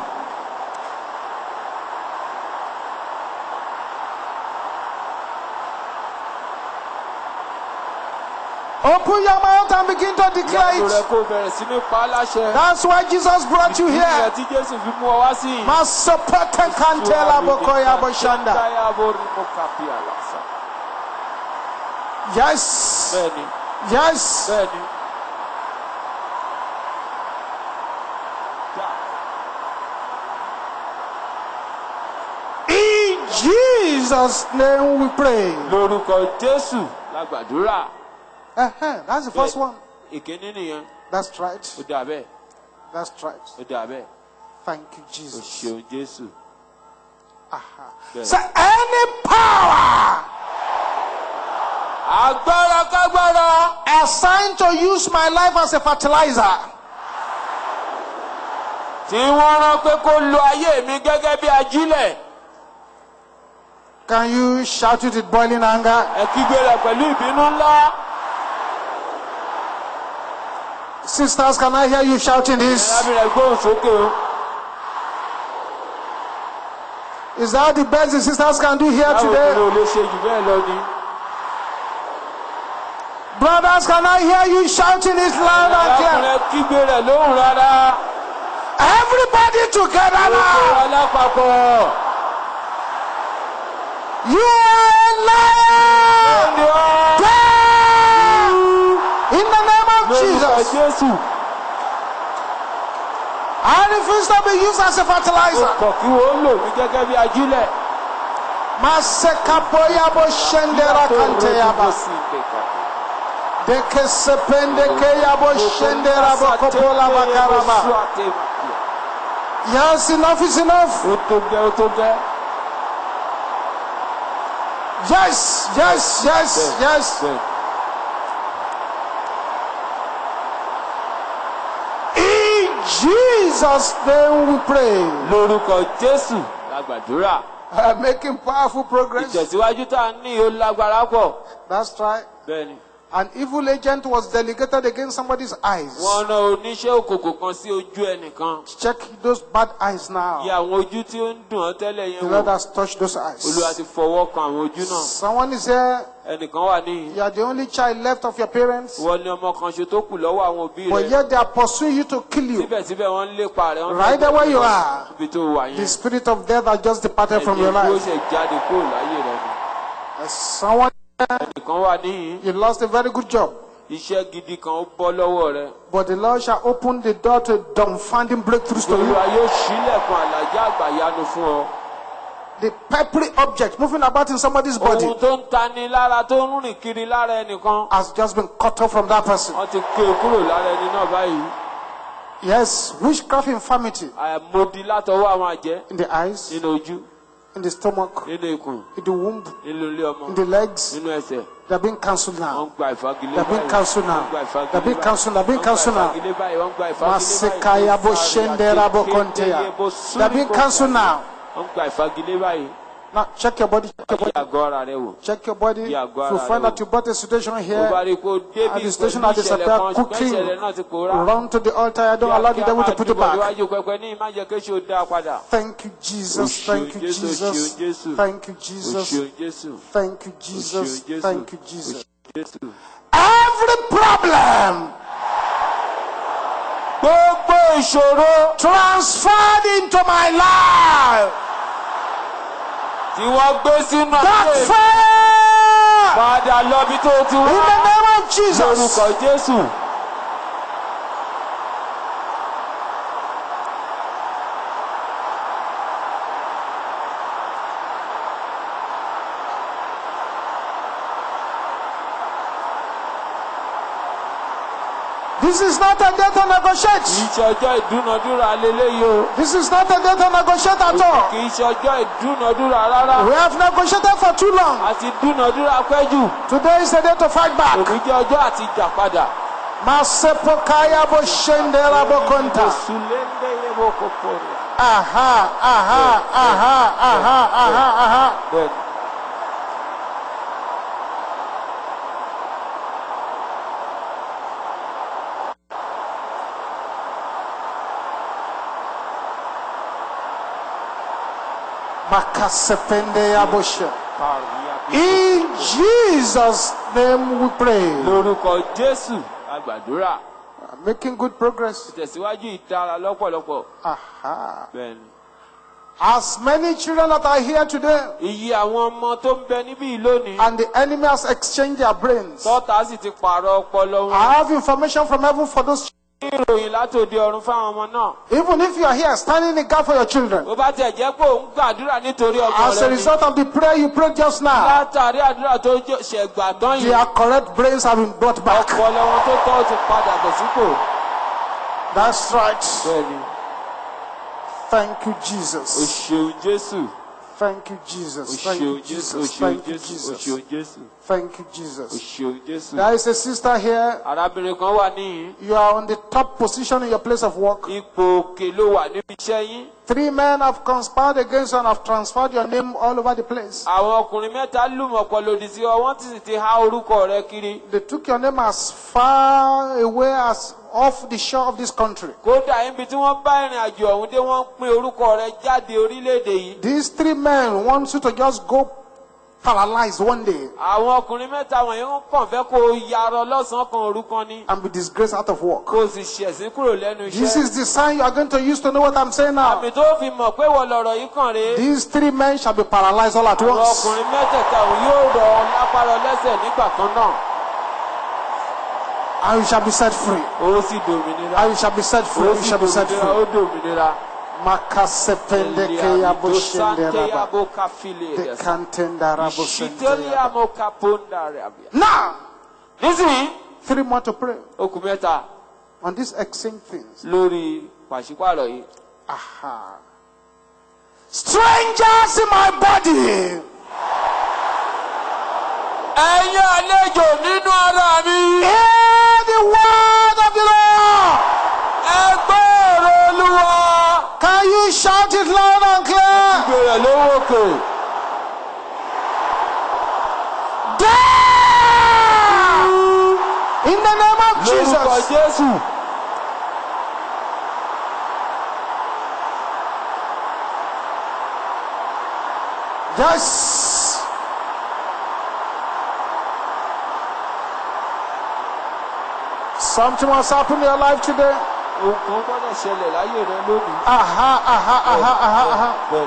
Speaker 2: Open your mouth and begin to declare
Speaker 1: Ìyàtọ̀ rẹ̀
Speaker 2: it.
Speaker 1: kò bẹ̀rẹ̀ sí ní pa á láṣẹ.
Speaker 2: That's why Jesus brought you
Speaker 1: Ìyẹn
Speaker 2: here.
Speaker 1: tí Jésù fi mú ọ wá sí yìí.
Speaker 2: Masopote kantela bokoya boshanda. Yes.
Speaker 1: Bẹ́ẹ̀ni,
Speaker 2: Yes.
Speaker 1: bẹ́ẹ̀ni.
Speaker 2: In Jesus' name we pray.
Speaker 1: Lórúkọ Jésù la gbàdúrà.
Speaker 2: Uh-huh. That's the first one.
Speaker 1: Ìkíní nìyẹn.
Speaker 2: That's right.
Speaker 1: Ó dà bẹ́ẹ̀.
Speaker 2: That's right.
Speaker 1: Ó dà bẹ́ẹ̀.
Speaker 2: Thank you,
Speaker 1: O
Speaker 2: Jesus.
Speaker 1: ṣeun Jésù.
Speaker 2: Aha.
Speaker 1: Bẹ́ẹ̀.
Speaker 2: So any power
Speaker 1: Agbára kágbára.
Speaker 2: assigned to use my life as a fertilizer,
Speaker 1: Tí wọ́n rán pé kó lo ayé mi gẹ́gẹ́ bí ajílẹ̀.
Speaker 2: can you shout it with boiling anger?
Speaker 1: Ẹ kígbe rẹ̀ pẹ̀lú ìbínú ńlá.
Speaker 2: Sisters, can I hear you shouting this?
Speaker 1: Ẹ̀rábìnrin gbóhùn sókè o.
Speaker 2: Is that the best the sisters can do here
Speaker 1: Báwo ni
Speaker 2: today?
Speaker 1: o lè ṣe jù bẹ́ẹ̀ lọ ni?
Speaker 2: Brothers, can I hear you shouting it loud and clear?
Speaker 1: Ẹ̀rábìnrin kígbe rẹ̀ lóhùn rárá.
Speaker 2: Everybody together
Speaker 1: Gbogbo
Speaker 2: now.
Speaker 1: alápapọ̀.
Speaker 2: You are a liar.
Speaker 1: Ẹni ọ́.
Speaker 2: There! In the name of
Speaker 1: Lórúkọ
Speaker 2: Jesus.
Speaker 1: Jésù.
Speaker 2: I refuse to be used as a fertilizer.
Speaker 1: Ọkọ̀ kí wọ́n lò mí gẹ́gẹ́ bí ajílẹ̀.
Speaker 2: Masekapoya bo shendera kanteyaba. Deke sepende keya bo shendera bo kopola bakaraba. Yes, enough is enough.
Speaker 1: Ó tó gẹ́, ó tó gẹ́.
Speaker 2: Yes, yes, yes, yes.
Speaker 1: Bẹ́ẹ̀.
Speaker 2: In Jesus' name we pray.
Speaker 1: Lórúkọ Jésù la gbàdúrà.
Speaker 2: Uh, making powerful progress.
Speaker 1: Ìtẹ̀síwájú tá a ní ó lágbára pọ̀.
Speaker 2: That's right.
Speaker 1: Bẹ́ẹ̀ni.
Speaker 2: An evil agent was delegated against somebody's eyes.
Speaker 1: Wọ́n rán oníṣẹ́ òkòkò kan sí ojú ẹnìkan.
Speaker 2: Check those bad eyes now.
Speaker 1: Yẹ àwọn ojú tí ó ń dùn ọ́ tẹ́lẹ̀
Speaker 2: The
Speaker 1: yẹn
Speaker 2: Lord
Speaker 1: wò.
Speaker 2: has touched those eyes.
Speaker 1: Olúwa ti fọwọ́ kan àwọn ojú náà.
Speaker 2: Someone is here.
Speaker 1: Ẹnìkan wà níyì.
Speaker 2: You are the only child left of your parents.
Speaker 1: Wọ́n ní ọmọ kan ṣe tó kù lọ́wọ́ àwọn òbí
Speaker 2: But
Speaker 1: rẹ̀.
Speaker 2: yet they are pursuing you to kill you.
Speaker 1: Síbẹ̀síbẹ̀ wọ́n ń lépa rẹ̀. Wọ́n
Speaker 2: Right there where you are.
Speaker 1: Ibi tó wà
Speaker 2: The
Speaker 1: yẹn.
Speaker 2: spirit of death has just departed from your
Speaker 1: Ẹ̀jẹ̀ yóò
Speaker 2: life.
Speaker 1: ṣe jáde kúrò láyé rẹ̀ ni.
Speaker 2: There's someone
Speaker 1: Ẹnìkan wà níyì.
Speaker 2: you lost a very good job.
Speaker 1: Iṣẹ́ gidi kan ó bọ́ lọ́wọ́ rẹ̀.
Speaker 2: But the Lord shall open the door to dumbfounding breakthroughs to you.
Speaker 1: Olúwa yóò ṣílẹ̀kùn àlàjá àgbàyanu fún ọ.
Speaker 2: The peppery object moving about in somebody's body
Speaker 1: Ohun tó ń tani lára tó ń rìn kiri lára ẹnìkan.
Speaker 2: has just been cut off from that person.
Speaker 1: Wọ́n ti ké e kúrò lára ẹni náà báyìí.
Speaker 2: Yes, witchcraft infirmity
Speaker 1: Àìmọ̀dí látọwọ́ àwọn àjẹ́.
Speaker 2: in the eyes,
Speaker 1: Nínú ojú,
Speaker 2: in the stomach,
Speaker 1: nínú ikùn,
Speaker 2: in the womb,
Speaker 1: nínú ilé ọmọ,
Speaker 2: in the legs.
Speaker 1: nínú ẹsẹ̀.
Speaker 2: They're being cancelled
Speaker 1: Wọ́n
Speaker 2: now.
Speaker 1: ń gba ìfagilé
Speaker 2: They're being
Speaker 1: báyìí.
Speaker 2: cancelled now.
Speaker 1: Wọ́n ń gba ìfagilé
Speaker 2: They're being
Speaker 1: báyìí.
Speaker 2: cancelled. They're being
Speaker 1: Wọ́n ń gba
Speaker 2: cancelled now.
Speaker 1: ìfagilé báyìí. Wọ́n ń gba ìfagilé báyìí.
Speaker 2: Masekaya bo shendera bo konteya. They're being cancelled now.
Speaker 1: Wọ́n ń gba ìfagilé báyìí.
Speaker 2: Now check your body. Check your
Speaker 1: Yí
Speaker 2: body.
Speaker 1: àgọ́ ara rẹ wò.
Speaker 2: Check your body.
Speaker 1: Yeah,
Speaker 2: If
Speaker 1: go
Speaker 2: you
Speaker 1: ahead.
Speaker 2: find that you brought a situation
Speaker 1: Tó bá
Speaker 2: here,
Speaker 1: rí i pé o débí
Speaker 2: and the station
Speaker 1: pẹ̀lú
Speaker 2: has
Speaker 1: ìṣẹ̀lẹ̀
Speaker 2: disappeared,
Speaker 1: kan, ṣùgbọ́n
Speaker 2: quickly
Speaker 1: ìṣẹ̀lẹ̀ náà ti pòórá.
Speaker 2: run to the altar. I don't allow the devil to put it back.
Speaker 1: Iwájú pẹpẹ ní ìmájẹ kéṣe ó dá padà.
Speaker 2: Thank you, Jesus. Thank you, Jesus. Thank you, Jesus.
Speaker 1: Òṣèlú Jésù.
Speaker 2: Thank you, Jesus. Thank you, Jesus.
Speaker 1: Jésù.
Speaker 2: Every problem
Speaker 1: Gbogbo ìṣòro
Speaker 2: transferred into my life.
Speaker 1: tí wọ́n gbé sínú
Speaker 2: That
Speaker 1: ayé
Speaker 2: fire
Speaker 1: padà lọ́bi tó ti
Speaker 2: in
Speaker 1: wá.
Speaker 2: the name of Jesus.
Speaker 1: Lórúkọ Jésù.
Speaker 2: This is not a day to negotiate.
Speaker 1: Kì í ṣe ọjọ́ ìdúnadúrà leléyìí o.
Speaker 2: This is not a day to negotiate at all.
Speaker 1: Kì í ṣe ọjọ́ ìdúnadúrà rárá.
Speaker 2: We have negotiated for too long.
Speaker 1: A ti dúnadúrà pẹ́ jù.
Speaker 2: Today is a day to fight back.
Speaker 1: Òní jẹ́ ọjọ́ àti jà padà.
Speaker 2: Masepokaya bo shendera bo konta.
Speaker 1: Sùlẹ́ndé yẹ́bọ̀ kọ̀kọ́ rẹ̀.
Speaker 2: Aha, aha, aha, aha, aha, aha.
Speaker 1: Bẹ́ẹ̀ni.
Speaker 2: Makasepende ya boshe. In Jesus' name we pray.
Speaker 1: Lórúkọ Jésù a gbàdúrà.
Speaker 2: Making good progress.
Speaker 1: Ìtẹ̀síwájú ìtara lọ́pọ̀lọpọ̀.
Speaker 2: Aha.
Speaker 1: Bẹ́ẹ̀ni.
Speaker 2: As many children that are here today,
Speaker 1: Iye àwọn ọmọ tó ń bẹ níbí lónìí.
Speaker 2: and the enemy has exchanged their brains.
Speaker 1: Tọ́ta sì ti pààrọ̀ ọpọlọ wọn.
Speaker 2: I have information from heaven for those children.
Speaker 1: Ìròyìn látòde ọ̀run fáwọn ọmọ náà.
Speaker 2: Even if you are here standing in the gap for your children,
Speaker 1: Bó bá tiẹ̀ jẹ́ pé òun gbàdúrà nítorí ọmọ
Speaker 2: as a
Speaker 1: rẹ ni.
Speaker 2: result of the prayer you prayed just now,
Speaker 1: Látàrí àdúrà tó jẹ́- ṣẹ̀gbà tán yìí.
Speaker 2: their correct brains have been brought back.
Speaker 1: Ọpọlọ wọn tó tọ́ ti padà bọ̀ sípò.
Speaker 2: That's right.
Speaker 1: Bẹ́ẹ̀ni.
Speaker 2: Thank you,
Speaker 1: O
Speaker 2: Jesus.
Speaker 1: ṣeun Jésù.
Speaker 2: Thank you,
Speaker 1: O
Speaker 2: Jesus. Thank you,
Speaker 1: ṣeun Jésù. O
Speaker 2: Jesus.
Speaker 1: ṣeun
Speaker 2: Thank you,
Speaker 1: Jésù. O
Speaker 2: Jesus.
Speaker 1: ṣeun Jésù.
Speaker 2: Thank you,
Speaker 1: O
Speaker 2: Jesus.
Speaker 1: ṣeun Jésù.
Speaker 2: There is a sister here.
Speaker 1: Arábìnrin kan wà níyìn.
Speaker 2: You are on the top position in your place of work.
Speaker 1: Ipò òkè ló wà níbi iṣẹ́ yín.
Speaker 2: Three men have conspired against you and have transferred your name all over the place.
Speaker 1: Àwọn ọkùnrin mẹ́ta lùmọ̀pọ̀ lòdì sí ọ, wọ́n sì ti há orúkọ rẹ kiri.
Speaker 2: They took your name as far away as off the shore of this country.
Speaker 1: Kódà ibi tí wọ́n bá ìrìn àjò ọ̀hún dé, wọ́n pín orúkọ rẹ jáde orílẹ̀-èdè yìí.
Speaker 2: These three men want you to just go paralyzed one day
Speaker 1: Àwọn ọkùnrin mẹ́ta wọ̀nyí wọ́n kàn fẹ́ kó o yarọ lọ́sàn-án kan òru kan ni.
Speaker 2: and be disgraced out of work.
Speaker 1: Kó o sì ṣẹ̀sín kúrò lẹ́nu
Speaker 2: This
Speaker 1: iṣẹ́.
Speaker 2: is the sign you are going to use to know what I'm saying now.
Speaker 1: Àmì tó fi mọ̀ pé wọ́n lọ̀rọ̀ yìí kàn rèé.
Speaker 2: These three men shall be paralyzed all at
Speaker 1: Àwọn
Speaker 2: once.
Speaker 1: ọkùnrin mẹ́tẹ̀ẹ̀ta òun yóò rọ ọ lápárọ̀ lẹ́sẹ̀ nígbà kan náà.
Speaker 2: And you shall be set free.
Speaker 1: Ó sì dòmìnira.
Speaker 2: And you shall be set free.
Speaker 1: Ó
Speaker 2: You
Speaker 1: sì
Speaker 2: shall be set
Speaker 1: dòmìnira.
Speaker 2: free.
Speaker 1: Ó dòmìnira.
Speaker 2: Makasepende ya boshenderaba.
Speaker 1: Now,
Speaker 2: Dekantendara boshenderaba. Now,
Speaker 1: nísìnyí,
Speaker 2: three more to pray
Speaker 1: ó kù mẹ́ta
Speaker 2: on these exchange things.
Speaker 1: lórí pàṣípààrọ̀ yìí.
Speaker 2: Aha. Strangers in my body.
Speaker 1: Ẹ̀yin àlejò nínú ara mi.
Speaker 2: Hear the word of the Lord.
Speaker 1: Ẹ gbọ́ ọ̀rọ̀ Olúwa.
Speaker 2: Can you shout it loud and clear?
Speaker 1: Ìgbèrè lówó òkè.
Speaker 2: In the name of
Speaker 1: Lórúkọ
Speaker 2: Jesus.
Speaker 1: Jésù.
Speaker 2: Yes. Something must happen in your life today.
Speaker 1: Ohun kan gbọ́dọ̀ ṣẹlẹ̀ láyé rẹ lónìí.
Speaker 2: Aha, aha, aha, aha, aha.
Speaker 1: Bẹ́ẹ̀ni.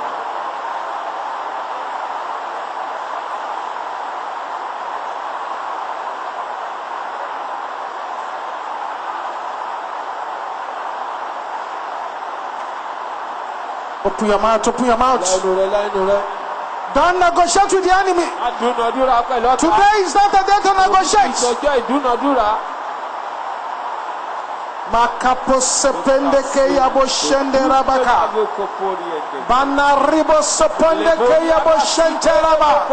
Speaker 2: Open your mouth, open your mouth.
Speaker 1: Láìnú rẹ, láìnú rẹ.
Speaker 2: Don't negotiate with the enemy.
Speaker 1: Adúnadúrà pẹ̀lú ọ̀tá.
Speaker 2: Today is not a day to negotiate.
Speaker 1: Ìsọjọ́ ìdúnadúrà.
Speaker 2: Makapo sepende ke yabo shende rabaka. Bana ribo sepende ke yabo shente raba.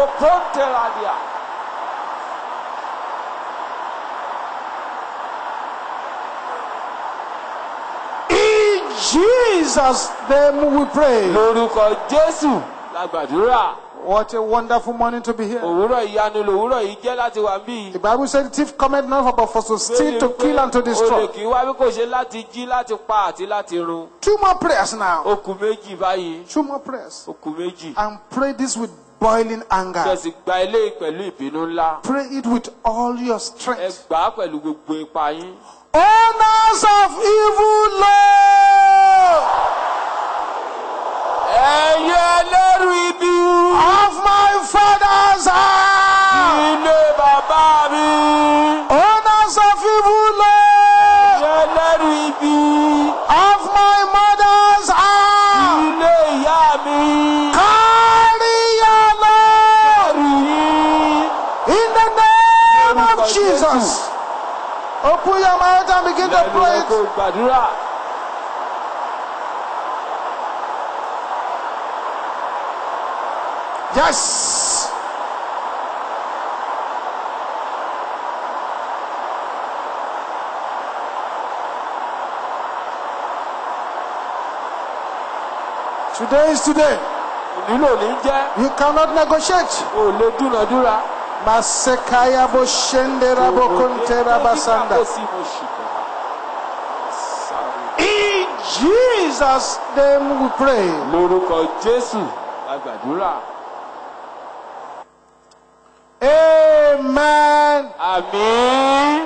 Speaker 2: In Jesus' name we pray.
Speaker 1: Lórúkọ Jésù la gbàdúrà.
Speaker 2: What a wonderful morning to be here.
Speaker 1: Òwúrọ̀ ìyanu lòwúrọ̀ yìí jẹ́ láti wà bí.
Speaker 2: The Bible said the thief cometh not but for to steal, to kill and to destroy.
Speaker 1: Olè kì í wá bí kò ṣe láti jí, láti pa àti láti run.
Speaker 2: Two more prayers now.
Speaker 1: Ó kù méjì báyìí.
Speaker 2: Two more prayers.
Speaker 1: Ó kù méjì.
Speaker 2: And pray this with boiling anger.
Speaker 1: Kẹ̀sì gba eléyìí pẹ̀lú ìbínú ńlá.
Speaker 2: Pray it with all your
Speaker 1: Ẹ
Speaker 2: strength.
Speaker 1: gbà á pẹ̀lú gbogbo ipa yín.
Speaker 2: Owners of evil law
Speaker 1: Ẹ̀yin ẹlẹ́rù ibi.
Speaker 2: of my father's house.
Speaker 1: Ilé bàbá mi.
Speaker 2: Owners of evil law
Speaker 1: Ẹ̀yin ẹlẹ́rù ibi.
Speaker 2: of my mother's house.
Speaker 1: Ilé ìyá mi.
Speaker 2: Carry your law
Speaker 1: Ẹrù yín.
Speaker 2: in the name of Jesus. Open your mouth and begin to
Speaker 1: Lẹ́nu
Speaker 2: pray
Speaker 1: rẹ kó
Speaker 2: it.
Speaker 1: gbàdúrà.
Speaker 2: Yes. Today is today.
Speaker 1: Nílò ní jẹ́.
Speaker 2: You cannot negotiate.
Speaker 1: O lè dúnadúrà.
Speaker 2: Masekaya bo shende rabo konte rabasanda. In Jesus' name we pray.
Speaker 1: Lórúkọ Jésù la gbàdúrà.
Speaker 2: Amen.
Speaker 1: Àmín.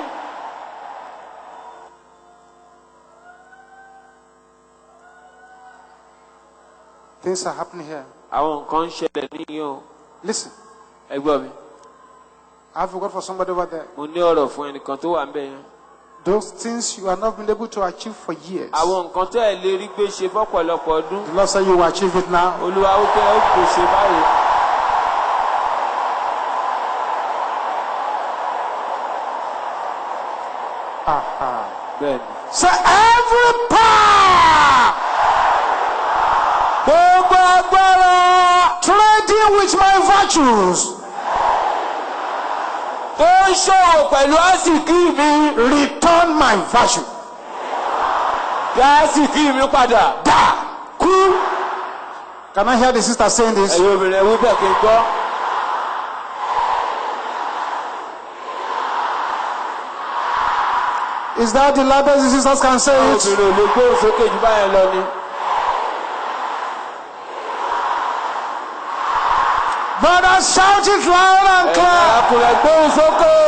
Speaker 2: Things are happening here.
Speaker 1: Àwọn nǹkan ń ṣẹlẹ̀ níyìn o.
Speaker 2: Listen,
Speaker 1: Ẹ gbọ́ mi.
Speaker 2: I have a word for somebody over there.
Speaker 1: Mo ní ọ̀rọ̀ fún ẹnìkan tó wà ń bẹ̀ yẹn.
Speaker 2: Those things you have not been able to achieve for years.
Speaker 1: Àwọn nǹkan tẹ́ ẹ lè rí gbé ṣe fọ́pọ̀lọpọ̀ ọdún.
Speaker 2: The Lord said you will achieve it now.
Speaker 1: Olúwa ó kẹ́ ó kò ṣe báyìí.
Speaker 2: Aha.
Speaker 1: Bẹ́ẹ̀ni.
Speaker 2: So every power
Speaker 1: Gbogbo agbára
Speaker 2: trading with my virtues,
Speaker 1: tó ń ṣòwò pẹ̀lú àsìkí mi.
Speaker 2: return my virtue.
Speaker 1: Dá àsìkí mi padà.
Speaker 2: Da. Cool. Can I hear the sister saying this?
Speaker 1: Ẹ̀yin obìnrin ẹ̀wí bẹ̀ kí n gbọ́.
Speaker 2: Is that the loudest the sisters can say it?
Speaker 1: Obìnrin ò lè gbóhùn sókè jù báyẹn lọ ni.
Speaker 2: Brothers, shout it loud and
Speaker 1: Ẹ̀yin
Speaker 2: clear.
Speaker 1: arákùnrin gbóhùn sókè.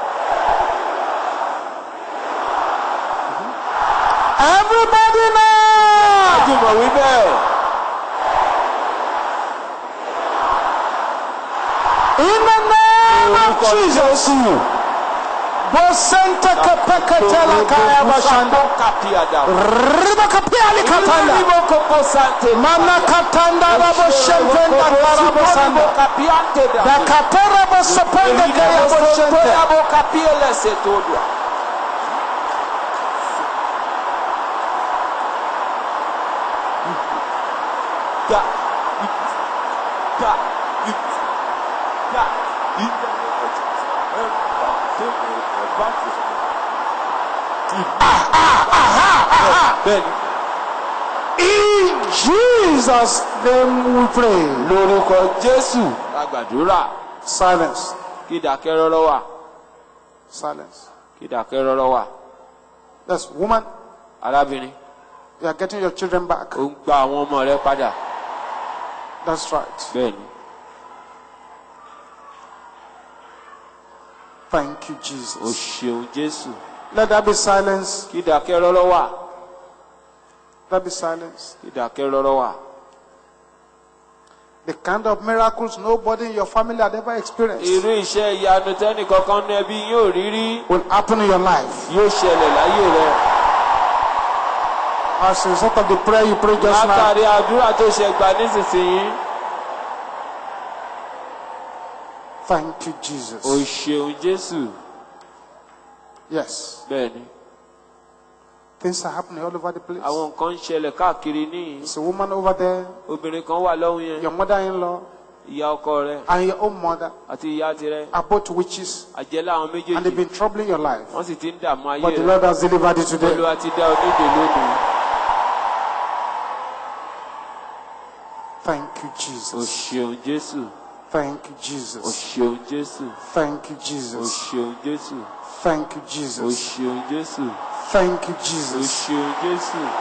Speaker 2: Everybody now.
Speaker 1: Àjùmọ̀ wí bẹ́ẹ̀.
Speaker 2: In the name of
Speaker 1: Orúkọ
Speaker 2: Jesus.
Speaker 1: Jésù.
Speaker 2: Bosente kepeketela kaya bashanda. Riba kapiali katanda. Mana katanda rabo shempenda karabo sanda. Da kapera bosopende kaya boshente.
Speaker 1: Bẹ́ẹ̀ni.
Speaker 2: In Jesus' name we pray.
Speaker 1: Lórúkọ Jésù la gbàdúrà.
Speaker 2: Silence.
Speaker 1: Kí ìdákẹ́ rọ́rọ́ wà.
Speaker 2: Silence.
Speaker 1: Kí ìdákẹ́ rọ́rọ́ wà.
Speaker 2: Yes, woman,
Speaker 1: Arábìnrin,
Speaker 2: you are getting your children back.
Speaker 1: ó ń gba àwọn ọmọ rẹ padà.
Speaker 2: That's right.
Speaker 1: Bẹ́ẹ̀ni.
Speaker 2: Thank you,
Speaker 1: O
Speaker 2: Jesus.
Speaker 1: ṣeun Jésù.
Speaker 2: Let there be silence.
Speaker 1: Kí ìdákẹ́ rọ́rọ́ wà.
Speaker 2: Let there be silence.
Speaker 1: Kí ìdákẹ́ rọ́rọ́ wà.
Speaker 2: The kind of miracles nobody in your family had ever experienced
Speaker 1: Irú iṣẹ́ ìyanu tẹ́nì kankan ní ẹbí yóò rí rí.
Speaker 2: will happen in your life
Speaker 1: Yóò ṣẹlẹ̀ láyé rẹ.
Speaker 2: as a result of the prayer you prayed just now.
Speaker 1: Látàrí àdúrà tó ṣe gbà nísinsìnyí.
Speaker 2: Thank you,
Speaker 1: O
Speaker 2: Jesus.
Speaker 1: ṣeun Jésù.
Speaker 2: Yes.
Speaker 1: Bẹ́ẹ̀ni.
Speaker 2: Things are happening all over the place.
Speaker 1: Àwọn nǹkan ń ṣẹlẹ̀ káàkiri níyìn.
Speaker 2: There's a woman over there,
Speaker 1: Obìnrin kan wà lọ́hùn yẹn.
Speaker 2: your mother-in-law,
Speaker 1: Ìyá ọkọ rẹ̀
Speaker 2: and your own mother
Speaker 1: àti ìyá tirẹ̀.
Speaker 2: are both witches,
Speaker 1: Àjẹ́ láwọn
Speaker 2: and they've
Speaker 1: méjèèjì.
Speaker 2: been troubling your life.
Speaker 1: Wọ́n sì ti ń dààmú ayé
Speaker 2: But the
Speaker 1: rẹ̀.
Speaker 2: Lord has delivered you today.
Speaker 1: Olúwa ti dá onídè lónìí.
Speaker 2: Thank you,
Speaker 1: O
Speaker 2: Jesus.
Speaker 1: ṣeun Jésù.
Speaker 2: Thank you,
Speaker 1: O
Speaker 2: Jesus.
Speaker 1: ṣeun Jésù.
Speaker 2: Thank you,
Speaker 1: O
Speaker 2: Jesus.
Speaker 1: ṣeun Jésù.
Speaker 2: Thank you,
Speaker 1: O
Speaker 2: Jesus.
Speaker 1: ṣeun Jésù.
Speaker 2: Thank you,
Speaker 1: O
Speaker 2: Jesus.
Speaker 1: ṣeun Jésù.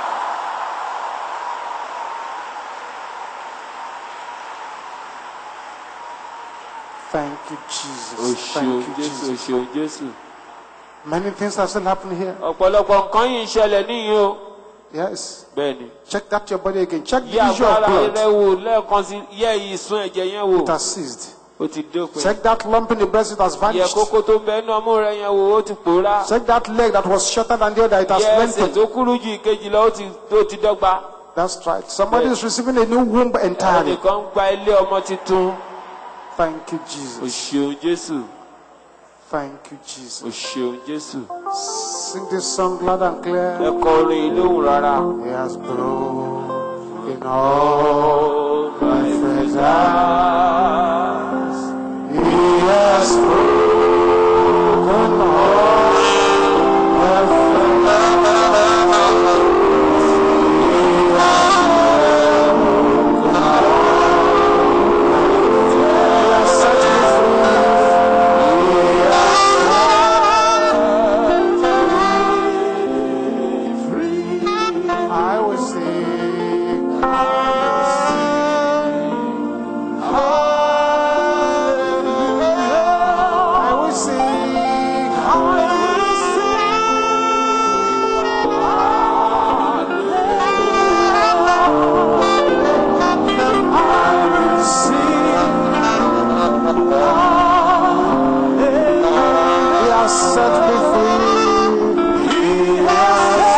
Speaker 2: Thank you,
Speaker 1: O
Speaker 2: Jesus.
Speaker 1: ṣeun
Speaker 2: Thank you,
Speaker 1: Jésù. O
Speaker 2: Jesus.
Speaker 1: ṣeun Jésù.
Speaker 2: Many things are still happening here.
Speaker 1: Ọ̀pọ̀lọpọ̀ nǹkan yìí ń ṣẹlẹ̀ níyìn o.
Speaker 2: Yes.
Speaker 1: Bẹ́ẹ̀ni.
Speaker 2: Check that your body again. Check the
Speaker 1: Yẹ
Speaker 2: issue of
Speaker 1: agbára
Speaker 2: blood.
Speaker 1: rẹ wò lẹ́ẹ̀kan sí. Yẹ ìsun ẹ̀jẹ̀ yẹn wò.
Speaker 2: It has ceased.
Speaker 1: Ó ti dópin.
Speaker 2: Check that lump in the breast. It has
Speaker 1: Yẹ
Speaker 2: vanished.
Speaker 1: kókó tó ń bẹ nínú ọmú rẹ yẹn wò. Ó ti pòórá.
Speaker 2: Check that leg that was shorter than the other. It has
Speaker 1: Yẹ ẹsẹ̀
Speaker 2: lengthened.
Speaker 1: tó kúrú ju ìkejì lọ. Ó ti ó ti dọ́gba.
Speaker 2: That's right. Somebody is receiving a new womb entirely.
Speaker 1: Ẹnìkan ń gba ilé ọmọ titun.
Speaker 2: Thank you,
Speaker 1: O
Speaker 2: Jesus.
Speaker 1: ṣeun Jésù.
Speaker 2: Thank you,
Speaker 1: O
Speaker 2: Jesus.
Speaker 1: ṣeun Jésù.
Speaker 2: Sing this song loud and clear.
Speaker 1: Ẹ kọ orin ìlóhùn rárá.
Speaker 2: He has broken all
Speaker 1: All my
Speaker 2: fetters.
Speaker 1: fetters.
Speaker 2: He has broken all the I will sing. I will sing. I will sing. He has set me free. He has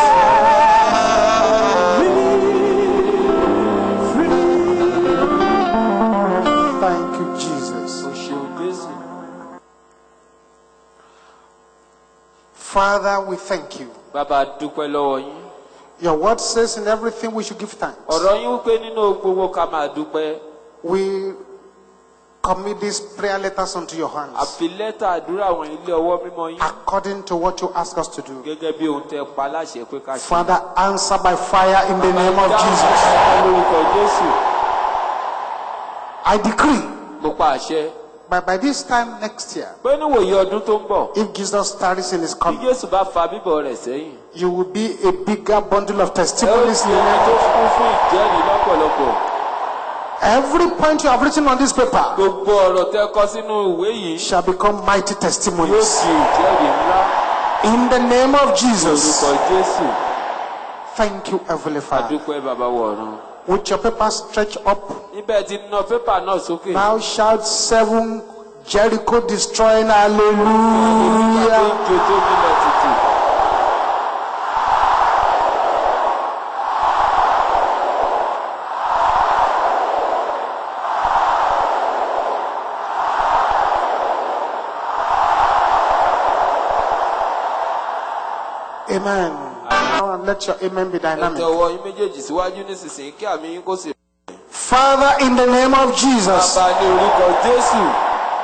Speaker 2: Thank you, Jesus.
Speaker 1: O ṣeun Jésù.
Speaker 2: Father, we thank you.
Speaker 1: Bàbá dúpẹ́ lọ́wọ́ yín.
Speaker 2: Your word says in everything we should give thanks.
Speaker 1: Ọ̀rọ̀ yín wípé nínú gbogbo ká máa dúpẹ́.
Speaker 2: We commit these prayer letters unto your hands
Speaker 1: Àfi lẹ́tà àdúrà àwọn ilé ọwọ́ mímọ́ yín.
Speaker 2: according to what you ask us to do.
Speaker 1: Gẹ́gẹ́ bí ohun tẹ pa láṣẹ pé ká ṣe.
Speaker 2: Father, answer by fire in the name of Jesus.
Speaker 1: Lórúkọ Jésù.
Speaker 2: I decree
Speaker 1: Mo pa àṣẹ.
Speaker 2: by, by this time next year,
Speaker 1: Pé níwòye ọdún tó ń bọ̀.
Speaker 2: if Jesus tarries in his
Speaker 1: Bí
Speaker 2: coming,
Speaker 1: Jésù bá fa bíbọ̀ rẹ̀ sẹ́yìn.
Speaker 2: you will be a bigger bundle of
Speaker 1: Ẹ ó
Speaker 2: testimonies.
Speaker 1: sì
Speaker 2: in the
Speaker 1: ẹni
Speaker 2: name
Speaker 1: tó
Speaker 2: of-
Speaker 1: kún fún ìjẹ́rìí lọ́pọ̀lọpọ̀.
Speaker 2: Every point you have written on this paper
Speaker 1: Gbogbo ọ̀rọ̀ tẹ kọ sínú ìwé yìí.
Speaker 2: shall become mighty
Speaker 1: Yóò
Speaker 2: testimonies.
Speaker 1: di ìjẹ́rìí ńlá.
Speaker 2: In the name of Jesus.
Speaker 1: Lórúkọ Jésù.
Speaker 2: Thank you, Heavenly Father.
Speaker 1: Àdúpẹ́ bàbá wọ̀run.
Speaker 2: With your paper stretched up,
Speaker 1: Níbẹ̀ ti na pépà náà sókè.
Speaker 2: thou shalt seven Jericho destroying.
Speaker 1: Ìjọ
Speaker 2: Hallelujah.
Speaker 1: tó nílẹ̀ títì.
Speaker 2: Amen. Now let your amen be
Speaker 1: Ẹ
Speaker 2: dynamic.
Speaker 1: tẹ̀wọ́ yín méjèèjì síwájú nísinsìnyí kí àmì yín kó sì.
Speaker 2: Father, in the name of Jesus,
Speaker 1: Bàbá ní orúkọ Jésù.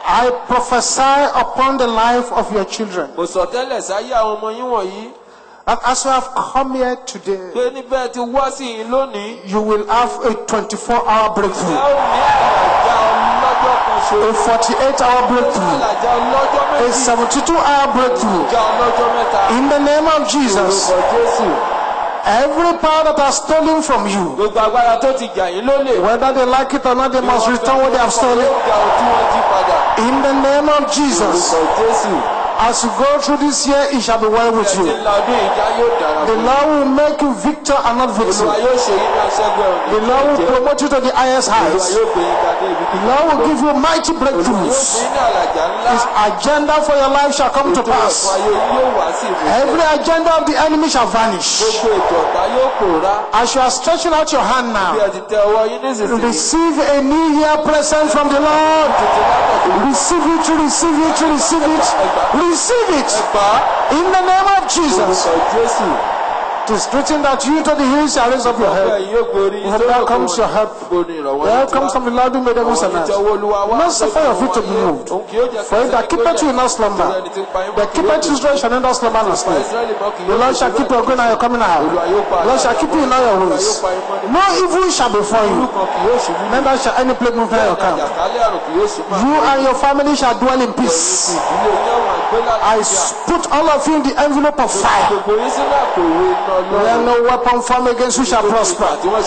Speaker 2: I prophesy upon the life of your children.
Speaker 1: Mo sọ tẹ́lẹ̀ sáyé àwọn ọmọ yín wọ̀nyí.
Speaker 2: And as you have come here today,
Speaker 1: Pé níbẹ̀ ti wá sí yín lónìí.
Speaker 2: you will have a twenty-four hour
Speaker 1: Ẹ
Speaker 2: breakthrough,
Speaker 1: ó ní àlàjá ọlọ́jọ́ kan ṣoṣo.
Speaker 2: a forty-eight hour breakthrough,
Speaker 1: Àlàjá ọlọ́jọ́
Speaker 2: a
Speaker 1: méjì.
Speaker 2: seventy-two hour breakthrough.
Speaker 1: Àlàjá ọlọ́jọ́ mẹ́ta.
Speaker 2: In the name of Jesus,
Speaker 1: Orúkọ Jésù.
Speaker 2: every power that has stolen from you,
Speaker 1: Gbogbo agbára tó ti jà yín lólè.
Speaker 2: whether they like it or not, they must return what they have stolen.
Speaker 1: Ìjà ojú wọn jí padà.
Speaker 2: In the name of Jesus,
Speaker 1: Orúkọ Jésù.
Speaker 2: as you go through this year, it shall be well with
Speaker 1: Ẹ̀sìn
Speaker 2: you.
Speaker 1: ńlá ọdún ìjà yóò dára
Speaker 2: The
Speaker 1: fún yín.
Speaker 2: Lord will make you victor and not
Speaker 1: Olúwa
Speaker 2: victim.
Speaker 1: yóò ṣe yín ní aṣẹ́gun ẹ̀rùn.
Speaker 2: The Lord will promote you to the highest
Speaker 1: Olúwa
Speaker 2: heights.
Speaker 1: yóò gbé yín ga dé ibi
Speaker 2: The
Speaker 1: gíga.
Speaker 2: Lord will give you mighty
Speaker 1: Olúwa yóò
Speaker 2: breakthroughs.
Speaker 1: fún yín ní àlàjá ńlá.
Speaker 2: His agenda for your life shall come to
Speaker 1: Ètò ẹ̀fọ́
Speaker 2: pass.
Speaker 1: ayé yín yóò wá sí ìmúṣẹ.
Speaker 2: Every agenda of the enemy shall vanish.
Speaker 1: Gbogbo ètò ọ̀tá yóò pòórá.
Speaker 2: As you are stretching out your hand
Speaker 1: Bí
Speaker 2: now,
Speaker 1: ẹ ti tẹ ọwọ́ yín nísinsìnyí.
Speaker 2: receive a new year present from the Lord.
Speaker 1: Tètè látọ̀dọ̀
Speaker 2: Receive it, receive it, receive it, receive it.
Speaker 1: ẹgbàá.
Speaker 2: In the name of Jesus.
Speaker 1: Orúkọ Jésù.
Speaker 2: It is written that you to the hills shall raise up your
Speaker 1: Ọgbẹ́
Speaker 2: head.
Speaker 1: yín yóò gbórí
Speaker 2: From there comes your help. The help comes from the Lord who made heaven and earth. Not suffer your feet to be moved. For it that keepeth you will not slumber. The keepeth Israel shall neither slumber nor sleep. The Lord shall keep your going and your coming out. The Lord shall keep you in all your ways. No evil shall befall you. Neither shall any plague move near your camp. You and your family shall dwell in peace. I put all of you in the envelope of fire. Where no weapon formed against you shall prosper.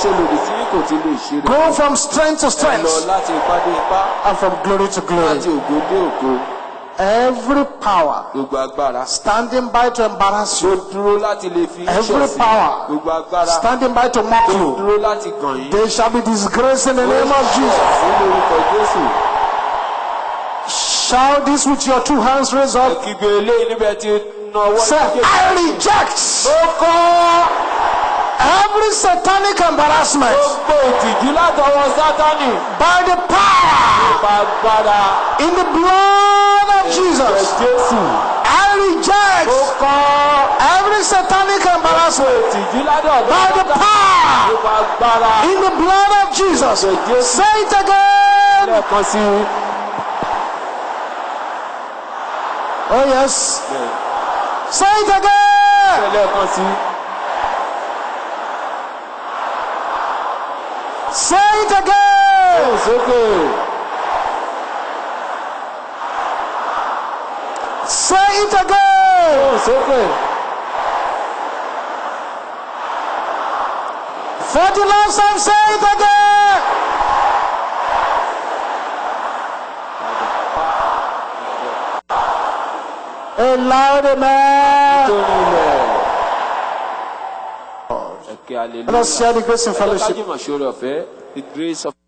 Speaker 2: Go from strength to strength and from glory to glory. Every power standing by to embarrass you, every power standing by to mock you, they shall be disgraced in the name of Jesus. Shout this with your two hands raised up. Say, I reject every satanic embarrassment by the power in the blood of Jesus. I reject every satanic embarrassment by the power in the blood of Jesus. Say it again. Oh yes. Say it again. Say it again.
Speaker 1: It's okay.
Speaker 2: Say it again.
Speaker 1: It's okay.
Speaker 2: For the last time, say it again. A loud amen. Let us share the grace in fellowship.
Speaker 1: The grace of